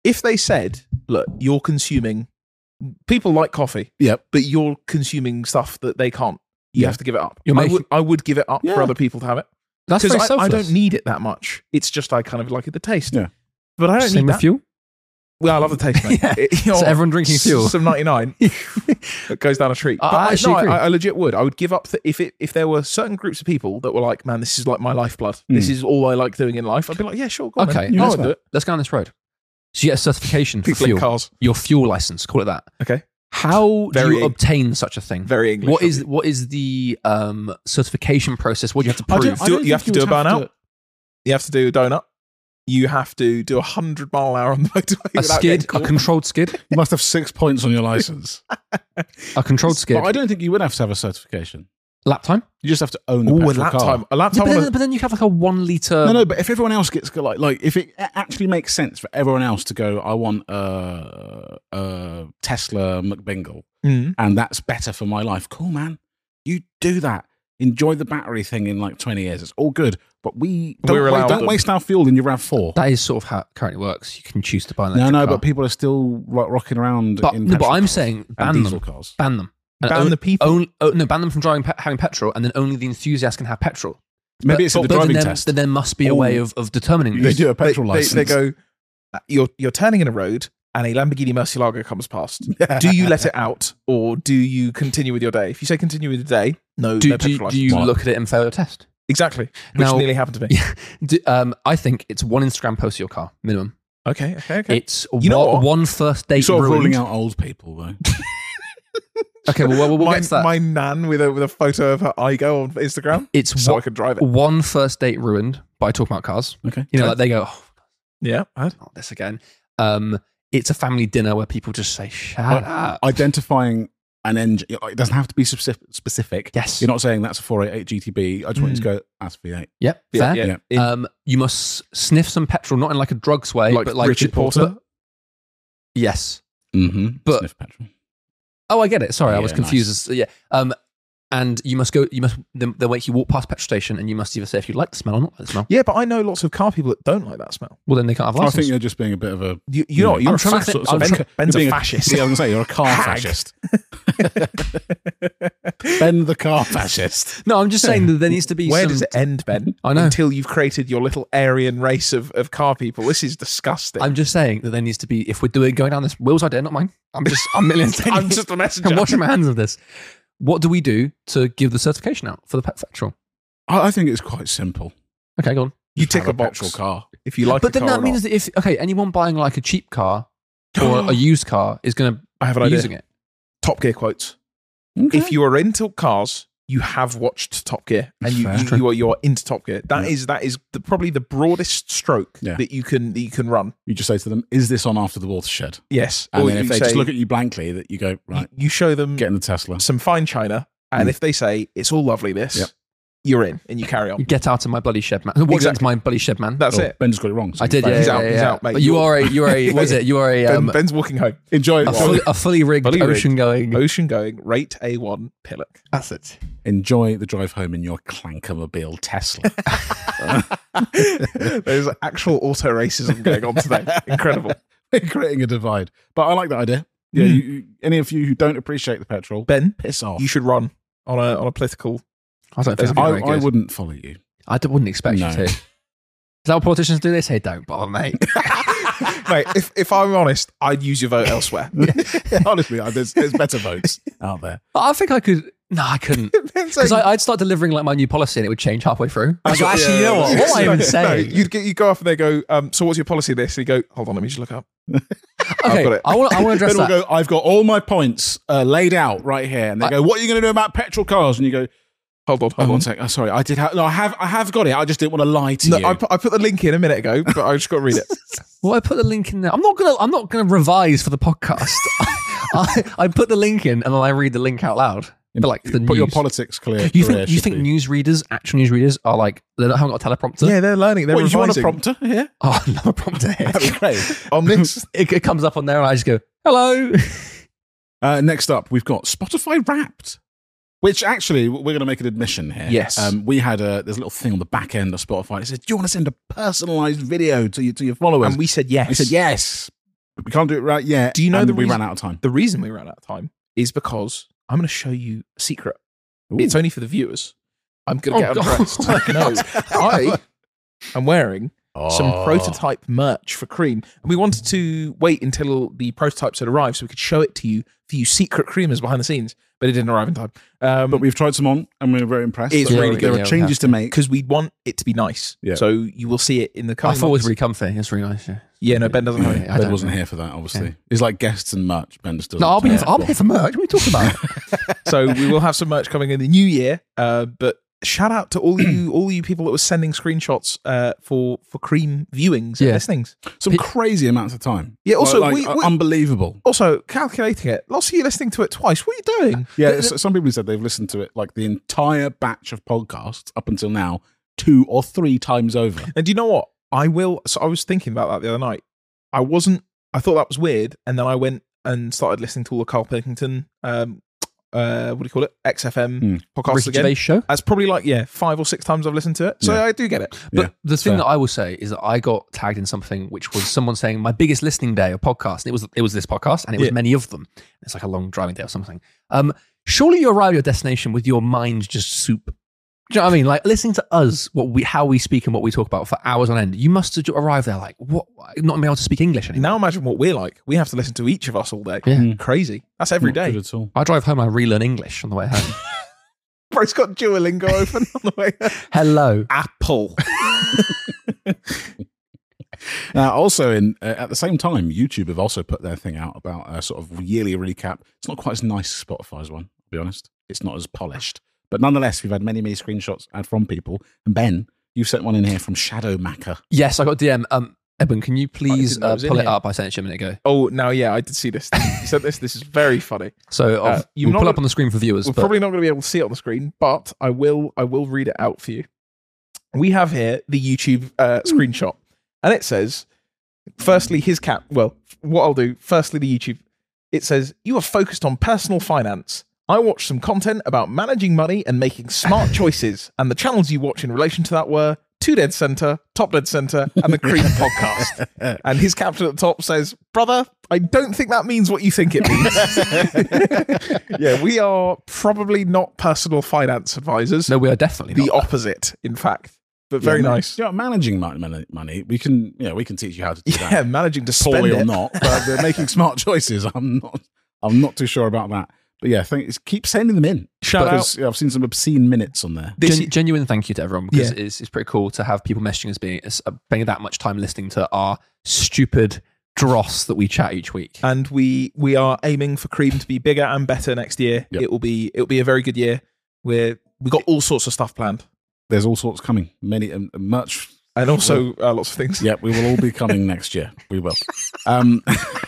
A: if they said, look, you're consuming, people like coffee,
C: Yep.
A: but you're consuming stuff that they can't, you
C: Yeah.
A: have to give it up.
B: You're
A: I
B: making-
A: would, I would give it up
C: Yeah.
A: for other people to have it.
B: That's
A: Because
B: very
A: I, I
B: selfless.
A: don't need it that much. It's just I kind of like the taste.
C: Yeah.
A: But I don't
B: Same
A: need
B: with
A: that.
B: fuel.
A: Well, I love the taste, mate.
B: Yeah.
A: It- you know,
B: So everyone drinking fuel.
A: Some ninety-nine that goes down a treat.
B: I-
A: But
B: I
A: I,
B: actually
A: no,
B: agree.
A: I, I legit would. I would give up the, if it if there were certain groups of people that were like, man, this is like my lifeblood. This
C: Mm.
A: is all I like doing in life. I'd be like, yeah, sure, go on,
B: Okay,
A: then.
C: Yeah,
A: I
C: that's
A: would do it.
B: let's go on this road. So you get a certification for
A: People in
B: fuel.
A: cars.
B: Your fuel license, call it that.
A: Okay,
B: How
A: Very
B: do you
A: Eng-
B: obtain such a thing?
A: very English.
B: What
A: of
B: is
A: you.
B: what is the um, certification process? What do you have to
C: I
B: prove?
C: don't- I
A: Do-
C: don't
A: you
C: think
A: have to do
C: would
A: a burnout?
C: to-
A: You have to do a donut. You have to do a hundred mile an hour on the motorway
B: a
A: without
B: skid,
A: getting
B: a
A: caught.
B: controlled skid,
C: You must have six points on your license.
B: a controlled skid.
C: But I don't think you would have to have a certification.
B: Lap time.
C: You just have to own a
A: Ooh, a
C: petrol
A: lap
C: car.
A: time. A lap
B: Yeah,
A: time.
B: but,
A: on
B: then,
A: a-
B: but then you have like a one liter.
C: No, no, but if everyone else gets like, like if it actually makes sense for everyone else to go, I want a, a Tesla McBingle,
A: Mm.
C: and that's better for my life. Cool, man. You do that. Enjoy the battery thing in like twenty years. It's all good. But we don't,
A: We're
C: wa-
A: allowed
C: don't
A: them.
C: waste our fuel in your RAV four.
B: That is sort of how it currently works. You can choose to buy an
C: No,
B: electric
C: no,
B: car.
C: but people are still ro- rocking around
B: But,
C: in
B: no, but
C: petrol
B: I'm
C: cars
B: saying
C: and
B: ban
C: diesel
B: them.
C: cars.
B: Ban them. And
A: Ban
B: own-
A: the people.
B: Own, oh, no, ban them from driving, pe- having petrol, and then only the enthusiast can have petrol.
C: Maybe
B: But-
C: it's in the
B: but then
C: driving
B: there,
C: test.
B: Then there must be a way
C: Oh.
B: of, of determining
C: They
B: this.
C: do a petrol
A: they,
C: license.
A: They, they go, you're you're turning in a road and a Lamborghini Murcielago comes past. Do you let it out or do you continue with your day? If you say continue with the day, no,
B: Do,
A: no
B: do,
A: petrol
B: do you
A: license.
B: look at it and fail the test?
A: Exactly, which
B: Now-
A: nearly happened to me.
B: Yeah. Do, um, I think it's one Instagram post of your car, minimum.
A: Okay, okay, okay.
B: It's
A: You know
B: one,
A: what?
B: one first date
C: sort of
B: ruined.
C: ruling out old people, though.
B: Okay, well, we'll, we'll
A: my,
B: get to that.
A: my nan with a with a photo of her Igo on Instagram,
B: it's
A: so
B: one,
A: I could drive it.
B: one first date ruined by talking about cars.
C: Okay.
B: You know, like they go, oh,
A: Yeah, I-
B: not this again. Um, it's a family dinner where people just say, shut up.
C: Identifying an engine, it doesn't have to be specific. specific.
B: Yes.
C: You're not saying that's a four eighty-eight G T B. I just want you to go, that's V eight.
B: Yep,
A: yeah,
B: fair.
A: yeah.
C: Yeah.
A: In-
B: Um, you must sniff some petrol, not in like a drugs way,
A: like
B: but like
A: Richard Porter.
B: Yes.
C: Mm-hmm.
B: But-
C: Sniff petrol.
B: Oh, I get it. Sorry, I was
C: Yeah,
B: confused. As, yeah. Um, and you must go. You must. Then they'll make you walk past a petrol station, and you must either say if you like the smell or not like the smell.
A: Yeah, but I know lots of car people that don't like that smell.
B: Well, then they can't have a
C: I
B: license.
C: think you're just being a bit of a.
A: You, you know,
C: I'm
A: you're a
B: trying to
A: fascist.
B: think- I'm
A: Ben,
B: try-
A: Ben's
C: you're
A: a
C: being
A: fascist.
C: Yeah, I was going to say, you're a car
A: Hag.
C: fascist. Ben the car fascist.
B: no, I'm just saying that there needs to be.
A: Where
B: some,
A: does it end, Ben?
B: I know.
A: Until you've created your little Aryan race of, of car people. This is disgusting.
B: I'm just saying that there needs to be. If we're doing going down this, Will's idea, not mine. I'm just. I'm millions.
A: I'm just a messenger.
B: I'm washing my hands of this. What do we do to give the certification out for the pet petrol?
C: I, I think it's quite simple.
B: Okay, go on.
A: You
C: Just
A: tick
C: have
A: a
C: a
A: box
C: petrol car.
A: if you like
B: But
A: a
B: then
A: car
B: that
A: or
B: means
A: not.
B: that if okay, anyone buying like a cheap car or a used car is going to
A: I have an
B: be
A: idea.
B: using it.
A: Top Gear quotes.
C: Okay.
A: If you are into cars, you have watched Top Gear, and you,
C: Fair.
A: you, you are you are into Top Gear. That
C: Yeah.
A: is that is the, probably the broadest stroke
C: Yeah.
A: that you can that you can run.
C: You just say to them, is this on After the Watershed?
A: Yes,
C: And
A: or
C: then if
A: you
C: they
A: say,
C: just look at you blankly, that you go, right,
A: you, you show them
C: get in the Tesla.
A: some fine china, and
C: Mm.
A: if they say it's all lovely, this
C: Yep.
A: you're in, and you carry on.
B: Get out of my bloody shed, man. What
A: Exactly.
B: into my bloody shed, man?
A: That's
C: Oh,
A: it.
C: Ben just got it wrong. so
B: I did. Yeah,
C: fair.
A: He's
B: yeah,
A: out,
B: yeah,
A: he's
B: yeah.
A: out, mate.
B: But you
A: You're-
B: are a. You are a. What is it? You are a.
A: Ben,
B: Um,
A: Ben's walking home.
C: Enjoy,
B: a fully, a fully rigged,
A: Fully rigged.
B: ocean going.
A: Ocean going, rate A one Pillock.
B: That's it.
C: enjoy the drive home in your Clankermobile Tesla.
A: There's actual auto racism going on today. Incredible.
C: We're creating a divide. But I like that idea. Yeah,
A: Mm.
C: you, you- any of you who don't appreciate the petrol,
A: Ben,
C: piss off.
A: you should run on a on a political.
B: I don't think
A: I-
B: I'd be
C: I,
B: very
C: I
B: good.
C: wouldn't follow you.
B: I d- wouldn't expect
C: No.
B: you to. Is that what politicians do? They say, "Don't bother, mate."
A: Mate, if, if I'm honest, I'd use your vote elsewhere.
C: Yeah, honestly, I- there's, there's better votes out there.
B: I think I could. No, I couldn't. Because I'd start delivering like my new policy and it would change halfway through. I was like, actually, you know what? What am I even
A: No,
B: saying?
A: you'd get you go off and they go, um, so what's your policy of this? And you go, hold on, let me just look up.
B: Okay,
A: got it.
B: I want. I want to address
C: Then we'll
B: that.
C: go, I've got all my points uh, laid out right here. And they
B: I-
C: go, what are you going to do about petrol cars? And you go,
A: Hold on,
C: oh,
A: hold
C: one
A: on.
C: sec. Oh, sorry, I did have, no, I have, I have got it. I just didn't want to lie to
A: No,
C: you.
A: I put, I put the link in a minute ago, but I just got to read it.
B: Well, I put the link in there. I'm not gonna. I'm not gonna revise for the podcast. I, I put the link in and then I read the link out loud. But like the
C: Put your
B: news.
C: politics clear.
B: You
C: career
B: think you
C: should
B: think
C: be.
B: newsreaders, actual newsreaders, are like they haven't got a teleprompter?
A: Yeah, they're learning. They're
C: What, you want a
A: revising.
C: prompter here?
B: Oh, no prompter here.
C: That'd be great.
A: on this.
B: It, it comes up on there and I just go, "Hello."
C: Uh, next up, we've got Spotify Wrapped, which actually we're going to make an admission here.
A: Yes.
C: um, we had a there's a little thing on the back end of Spotify. It said, "Do you want to send a personalized video to you to your followers?"
A: And we said yes.
C: We said yes. We can't do it right yet.
A: Do you know
C: and
A: the
C: we
A: reason-
C: ran out of time?
A: The reason we ran out of time is because I'm going to show you a secret.
C: Ooh.
A: It's only for the viewers. I'm going to
B: Oh,
A: get
B: God.
A: undressed. No, I am wearing some
C: Oh.
A: prototype merch for Cream. And we wanted to wait until the prototypes had arrived so we could show it to you, for you secret creamers behind the scenes. But it didn't arrive in time. Um,
C: But we've tried some on, and we're very impressed.
A: It's
C: There
A: really
C: are-
A: good.
C: There
B: Yeah,
C: are
B: we
C: changes
B: have
C: to make.
A: because we want it to be nice.
C: Yeah.
A: So you will see it in the
B: I
A: coming
B: thought it was
A: months.
B: really comfy. It's really nice. Yeah.
A: Yeah, no, Ben doesn't have
B: Yeah,
A: it.
B: I
C: Ben
B: don't
C: wasn't
B: know.
C: here for that, obviously.
B: Yeah.
C: It's like guests and merch. Ben just doesn't.
B: No, I'll be,
C: turn
B: here for,
C: up.
B: I'll be here for merch. What are you talking about?
A: So we will have some merch coming in the new year. Uh, but shout out to all you all you people that were sending screenshots uh, for for Cream viewings and
B: Yeah.
A: listenings.
C: Some crazy amounts of time.
A: Yeah, also,
C: Like-
A: we-
C: like,
A: we-
C: unbelievable.
A: Also, calculating it, lots of you listening to it twice. What are you doing?
C: Yeah,
A: The-
C: s- some people said they've listened to it like the entire batch of podcasts up until now, two or three times over.
A: And do you know what? I will. So I was thinking about that the other night. I wasn't. I thought that was weird, and then I went and started listening to all the Carl Pilkington. Um, uh, what do you call it? X F M
C: Hmm.
A: podcasts
B: Ricky
A: again.
B: Gervais show.
A: That's probably like yeah, five or six times I've listened to it. So
C: Yeah.
A: I do get it.
B: But
C: Yeah,
B: the thing
C: fair.
B: that I will say is that I got tagged in something which was someone saying my biggest listening day of podcast. And it was it was this podcast, and it was
A: Yeah.
B: many of them. It's like a long driving day or something. Um, surely you arrive at your destination with your mind just soup. Do you know what I mean? Like listening to us, what we how we speak and what we talk about for hours on end. You must have arrived there like what? Not being able to speak English anymore.
A: Now imagine what we're like. We have to listen to each of us all day.
B: Yeah.
A: Crazy. That's every
C: Not
A: day.
C: good at all.
B: I drive home. I relearn English on the way home.
A: Bro's got Duolingo open on the way.
B: Hello.
A: Apple.
C: Now, also, in uh, at the same time, YouTube have also put their thing out about a sort of yearly recap. It's not quite as nice as Spotify's one, to be honest. It's not as polished. But nonetheless, we've had many, many screenshots and from people. And Ben, you sent one in here from Shadow Macker.
B: Yes, I got D M. Um, Edwin, can you please
A: didn't know it
B: uh,
A: was in
B: pull it
A: here.
B: up? I sent it to you a minute ago.
A: Oh, now yeah, I did see this. You said this. This is very funny.
B: So
A: Uh,
B: uh,
A: you're
B: you'll
A: not
B: pull
A: gonna-
B: up on the screen for viewers.
A: We're
B: but
A: probably not going to be able to see it on the screen, but I will. I will read it out for you. We have here the YouTube uh, screenshot, and it says, firstly, his cap. Well, what I'll do. Firstly, the YouTube. It says you are focused on personal finance. I watched some content about managing money and making smart choices, and the channels you watch in relation to that were Two Dead Center, Top Dead Center, and the Cream Podcast. And his caption at the top says, "Brother, I don't think that means what you think it means." Yeah, we are probably not personal finance advisors.
B: no, we are definitely
A: The
B: not.
A: opposite, in fact. But very
C: Yeah,
A: nice.
C: Yeah, managing money, money, money. We can, you know, we can teach you how to do
A: Yeah,
C: that.
A: managing to spend
C: Poorly or
A: it.
C: not, but they're making smart choices. I'm not. I'm not too sure about that. But yeah, I think it's, keep sending them in.
A: Shout
C: because, yeah, I've seen some obscene minutes on there.
A: This
B: Gen- genuine thank you to everyone because
A: Yeah.
B: it's, it's pretty cool to have people messaging us being uh, spending that much time listening to our stupid dross that we chat each week.
A: and we we are aiming for Cream to be bigger and better next year.
C: Yep.
A: It will be it will be a very good year. We're we got all sorts of stuff planned,
C: There's all sorts coming. Many um, much.
A: and also uh, lots of things.
C: Yep, we will all be coming next year. We will. Um,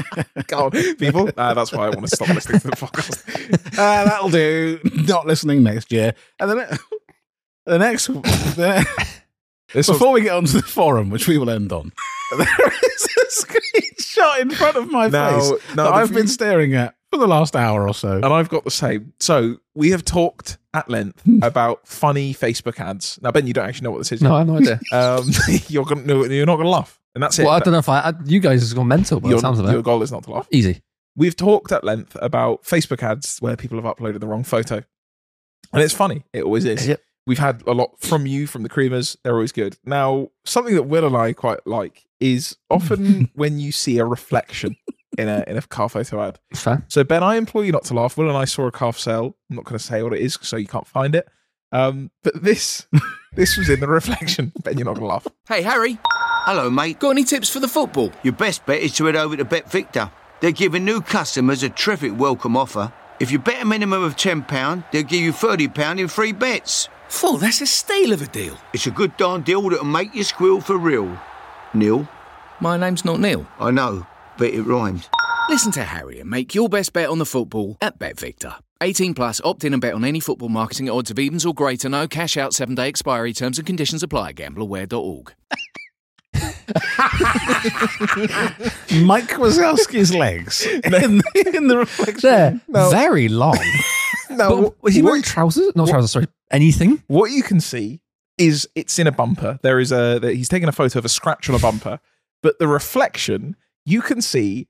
A: Go on, people. Uh, that's why I want to stop listening to the podcast.
C: uh, that'll do. Not listening next year. And then the next. The,
A: This was-
C: before we get on to the forum, which we will end on, there is a screenshot in front of my
A: Now-
C: face
A: now
C: that
A: the
C: I've
A: view-
C: been staring at for the last hour or so.
A: and I've got the same. So we have talked at length about funny Facebook ads. Now, Ben, you don't actually know what this is.
B: No, I have no idea.
A: Um, you're gonna no, you're not gonna laugh, and that's it.
B: Well, I don't know if I, I you guys have gone mental, but
A: your,
B: it sounds of
A: your
B: it.
A: goal is not to laugh.
B: Easy.
A: We've talked at length about Facebook ads where people have uploaded the wrong photo, and it's funny. It always is.
B: Yep.
A: We've had a lot from you, from the Creamers. They're always good. Now, something that Will and I quite like is often when you see a reflection in a in a car photo ad.
B: It's fair.
A: So, Ben, I implore you not to laugh. Will and I saw a car for sale. I'm not going to say what it is, so you can't find it. Um, but this this was in the reflection. Ben, you're not going to laugh.
H: Hey, Harry.
G: Hello, mate.
H: Got any tips for the football?
G: Your best bet is to head over to BetVictor. They're giving new customers a terrific welcome offer. If you bet a minimum of ten pounds, they'll give you thirty pounds in free bets.
H: Phew, that's a steal of a deal.
G: It's a good darn deal that'll make you squeal for real. Neil?
H: My name's not Neil.
G: I know, but it rhymes.
H: Listen to Harry and make your best bet on the football at BetVictor. eighteen plus, opt in and bet on any football marketing at odds of evens or greater. No cash out, seven day expiry. Terms and conditions apply. gamble aware dot org.
C: Mike Wazowski's legs in, the, in the reflection.
B: They're
A: No.
B: very long.
A: No,
B: but was he
A: what-
B: wearing trousers? Not trousers, sorry. Anything?
A: What you can see is it's in a bumper. There is a that he's taken a photo of a scratch on a bumper, but the reflection you can see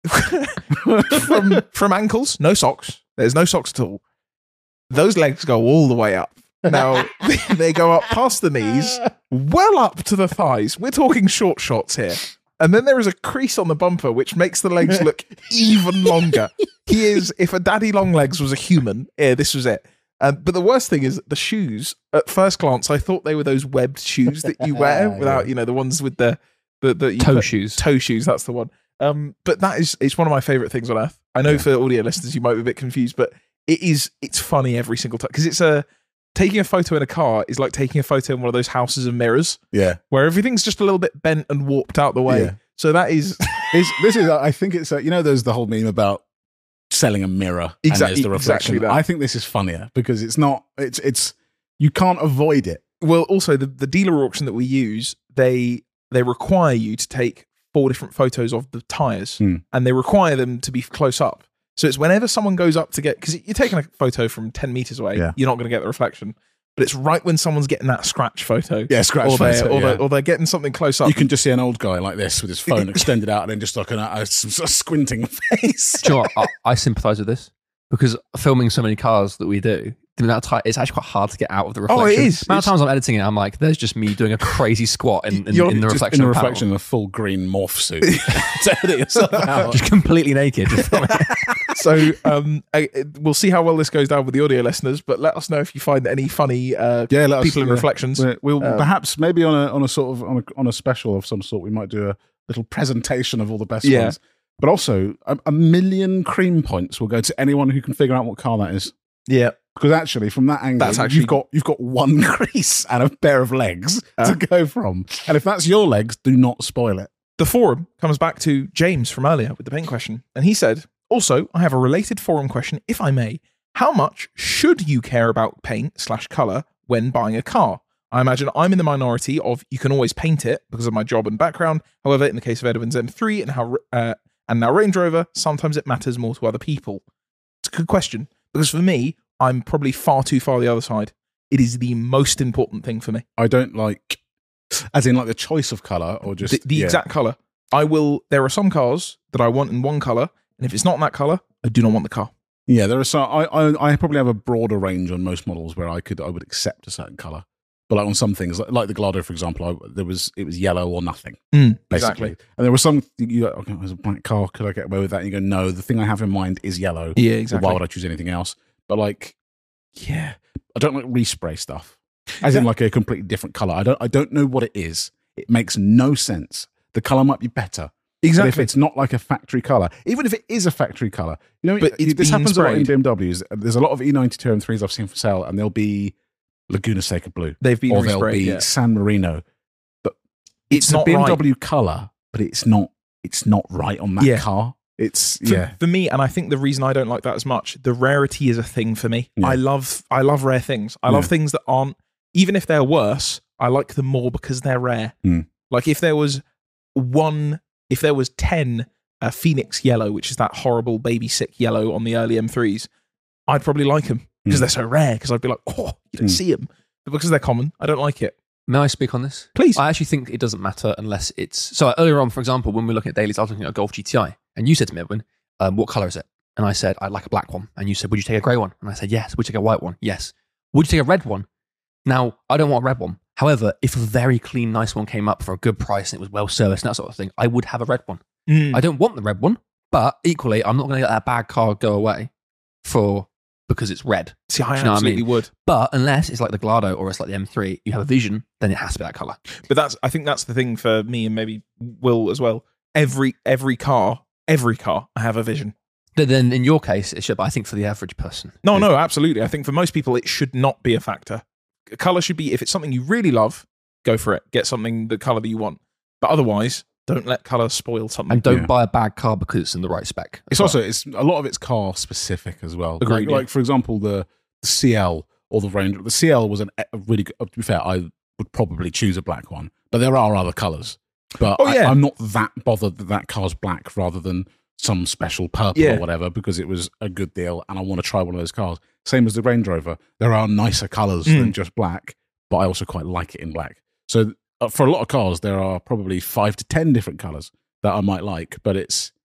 A: from from ankles, no socks. There's no socks at all. Those legs go all the way up. Now they go up past the knees, well up to the thighs. We're talking short shots here. And then there is a crease on the bumper, which makes the legs look even longer. He is, if a daddy long legs was a human, yeah, this was it. Um, but the worst thing is the shoes. At first glance, I thought they were those webbed shoes that you wear without, you know, the ones with the the, the
B: Toe
A: put,
B: shoes.
A: Toe shoes. That's the one. Um, but that is, it's one of my favorite things on earth. I know yeah. for audio listeners, you might be a bit confused, but it is, it's funny every single time because it's a taking a photo in a car is like taking a photo in one of those houses of mirrors.
C: Yeah,
A: where everything's just a little bit bent and warped out the way. Yeah. So that is,
C: is this is I think it's a, you know there's the whole meme about selling a mirror
A: exactly
C: and there's the reflection.
A: Exactly that.
C: I think this is funnier because it's not it's it's you can't avoid it.
A: Well, also the, the dealer auction that we use, they they require you to take four different photos of the tires,
C: hmm.
A: and they require them to be close up. So it's whenever someone goes up to get, because you're taking a photo from ten meters away,
C: yeah.
A: you're not going to get the reflection. But it's right when someone's getting that scratch photo.
C: Yeah, scratch
A: or
C: photo.
A: They're, or,
C: yeah.
A: they're, or they're getting something close up.
C: You can just see an old guy like this with his phone extended out and then just looking at a, a squinting face.
B: Do you know what? I, I sympathise with this because filming so many cars that we do, the amount of time, it's actually quite hard to get out of the reflection.
A: Oh, it is.
B: The amount of times I'm editing it, I'm like, there's just me doing a crazy squat in, in,
C: You're
B: in the
C: just
B: reflection.
C: in the
B: panel.
C: reflection in a full green morph suit. To edit yourself out.
B: Just completely naked. Just filming it.
A: So um, I, we'll see how well this goes down with the audio listeners, but let us know if you find any funny uh,
C: yeah, let
A: people
C: us,
A: in
C: yeah.
A: reflections.
C: We'll, we'll
A: um,
C: perhaps maybe on a on a sort of on a, on a special of some sort, we might do a little presentation of all the best
A: yeah.
C: ones. But also, a, a million cream points will go to anyone who can figure out what car that is.
A: Yeah.
C: Because actually, from that angle,
A: That's actually-
C: you've got you've got one crease and a pair of legs
A: Uh.
C: to go from. And if that's your legs, do not spoil it.
A: The forum comes back to James from earlier with the paint question. And he said, also, I have a related forum question, if I may. How much should you care about paint slash colour when buying a car? I imagine I'm in the minority of you can always paint it because of my job and background. However, in the case of Edwin's M three and how uh, and now Range Rover, sometimes it matters more to other people. It's a good question because for me, I'm probably far too far the other side. It is the most important thing for me.
C: I don't like, as in like the choice of colour or just
A: The, the
C: yeah.
A: exact colour. I will, there are some cars that I want in one colour, and if it's not in that colour, I do not want the car.
C: Yeah, there are some. I, I I probably have a broader range on most models where I could I would accept a certain color, but like on some things, like, like the Glado, for example, I, there was it was yellow or nothing,
A: Mm,
C: basically.
A: exactly.
C: And there were some. You go, okay, there's a black car. Could I get away with that? And you go, no. The thing I have in mind is yellow.
A: Yeah,
C: So
A: exactly.
C: why would I choose anything else? But like, yeah, I don't like respray stuff, as in like a completely different color. I don't I don't know what it is. It makes no sense. The color might be better.
A: Exactly.
C: But if it's not like a factory color, even if it is a factory color, you know,
A: But it's
C: this
A: been
C: happens a lot in
A: sprayed.
C: B M Ws. There's a lot of E ninety-two M threes I've seen for sale, and they'll be Laguna Seca blue,
A: They've been
C: or they'll
A: resprayed,
C: be
A: yeah.
C: San Marino. But
A: It's
C: it's,
A: not
C: a B M
A: right.
C: W color, but it's not. It's not right on that
A: Yeah.
C: car. It's
A: For,
C: yeah.
A: for me, and I think the reason I don't like that as much, the rarity is a thing for me.
C: Yeah.
A: I love I love rare things. I love
C: Yeah.
A: things that aren't, even if they're worse, I like them more because they're rare.
C: Mm.
A: Like if there was one, if there was ten uh, Phoenix yellow, which is that horrible baby sick yellow on the early M threes, I'd probably like them because
C: Mm.
A: they're so rare. Because I'd be like, oh, you don't
C: Mm.
A: see them. But because they're common, I don't like it.
B: May I speak on this?
A: Please.
B: I actually think it doesn't matter unless it's... So like, earlier on, for example, when we were looking at dailies, I was looking at a Golf G T I, and you said to me, Edwin, um, what colour is it? And I said, I'd like a black one. And you said, would you take a grey one? And I said, yes. Would you take a white one? Yes. Would you take a red one? Now, I don't want a red one. However, if a very clean, nice one came up for a good price and it was well serviced and that sort of thing, I would have a red one.
A: Mm.
B: I don't want the red one, but equally, I'm not going to let that bad car go away for because it's red.
A: See, I
B: Do you know what I
A: absolutely
B: mean?
A: would.
B: But unless it's like the Glado or it's like the M three, you have a vision, then it has to be that colour.
A: But that's, I think that's the thing for me and maybe Will as well. Every every car, every car, I have a vision.
B: But then in your case, it should, but I think for the average person.
A: No, no, absolutely. I think for most people, it should not be a factor. Color should be, if it's something you really love, go for it. Get something, the color that you want. But otherwise, don't let color spoil something.
B: And don't
C: Yeah.
B: buy a bad car because it's in the right spec. as
C: It's
B: well.
C: also it's a lot of it's car specific as well.
A: Agreed,
C: Like,
A: yeah.
C: like for example, the, the C L or the Range. The C L was an, a really good. To be fair, I would probably choose a black one, but there are other colors. But
A: Oh, yeah.
C: I, I'm not that bothered that that car's black rather than some special purple
A: Yeah.
C: or whatever because it was a good deal and I want to try one of those cars. Same as the Range Rover. There are nicer colors
A: Mm.
C: than just black, but I also quite like it in black. So uh, for a lot of cars, there are probably five to ten different colors that I might like, but it's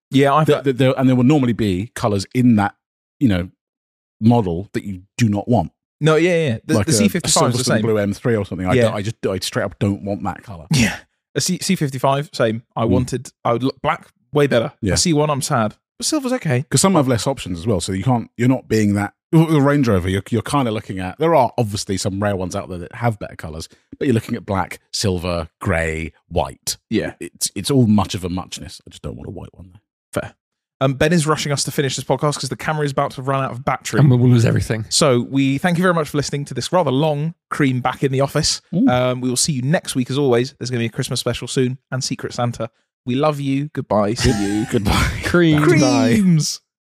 A: Yeah, I
C: There- there- there- and there will normally be colours in that, you know, model that you do not want.
A: no, yeah, yeah. The,
C: like
A: the
C: a-
A: C fifty-five
C: a
A: is the same.
C: Blue M three or something. I,
A: Yeah.
C: don't, I just I straight up don't want that colour.
A: Yeah, a C C fifty-five, same. I
C: Mm.
A: wanted. I would look black way better.
C: Yeah.
A: A C one, I'm sad, but silver's okay.
C: Because some have less options as well, so you can't. You're not being that. The Range Rover, you're, you're kind of looking at. There are obviously some rare ones out there that have better colours, but you're looking at black, silver, grey, white.
A: Yeah,
C: It's it's all much of a muchness. I just don't want a white one. Though.
A: fair. Um, Ben is rushing us to finish this podcast because the camera is about to run out of battery.
B: And we'll lose everything.
A: So we thank you very much for listening to this rather long Cream Back in the Office.
C: Ooh.
A: Um, we will see you next week as always. There's going to be a Christmas special soon and Secret Santa. We love you. Goodbye. See you.
C: Goodbye.
B: Cream.
A: Creams.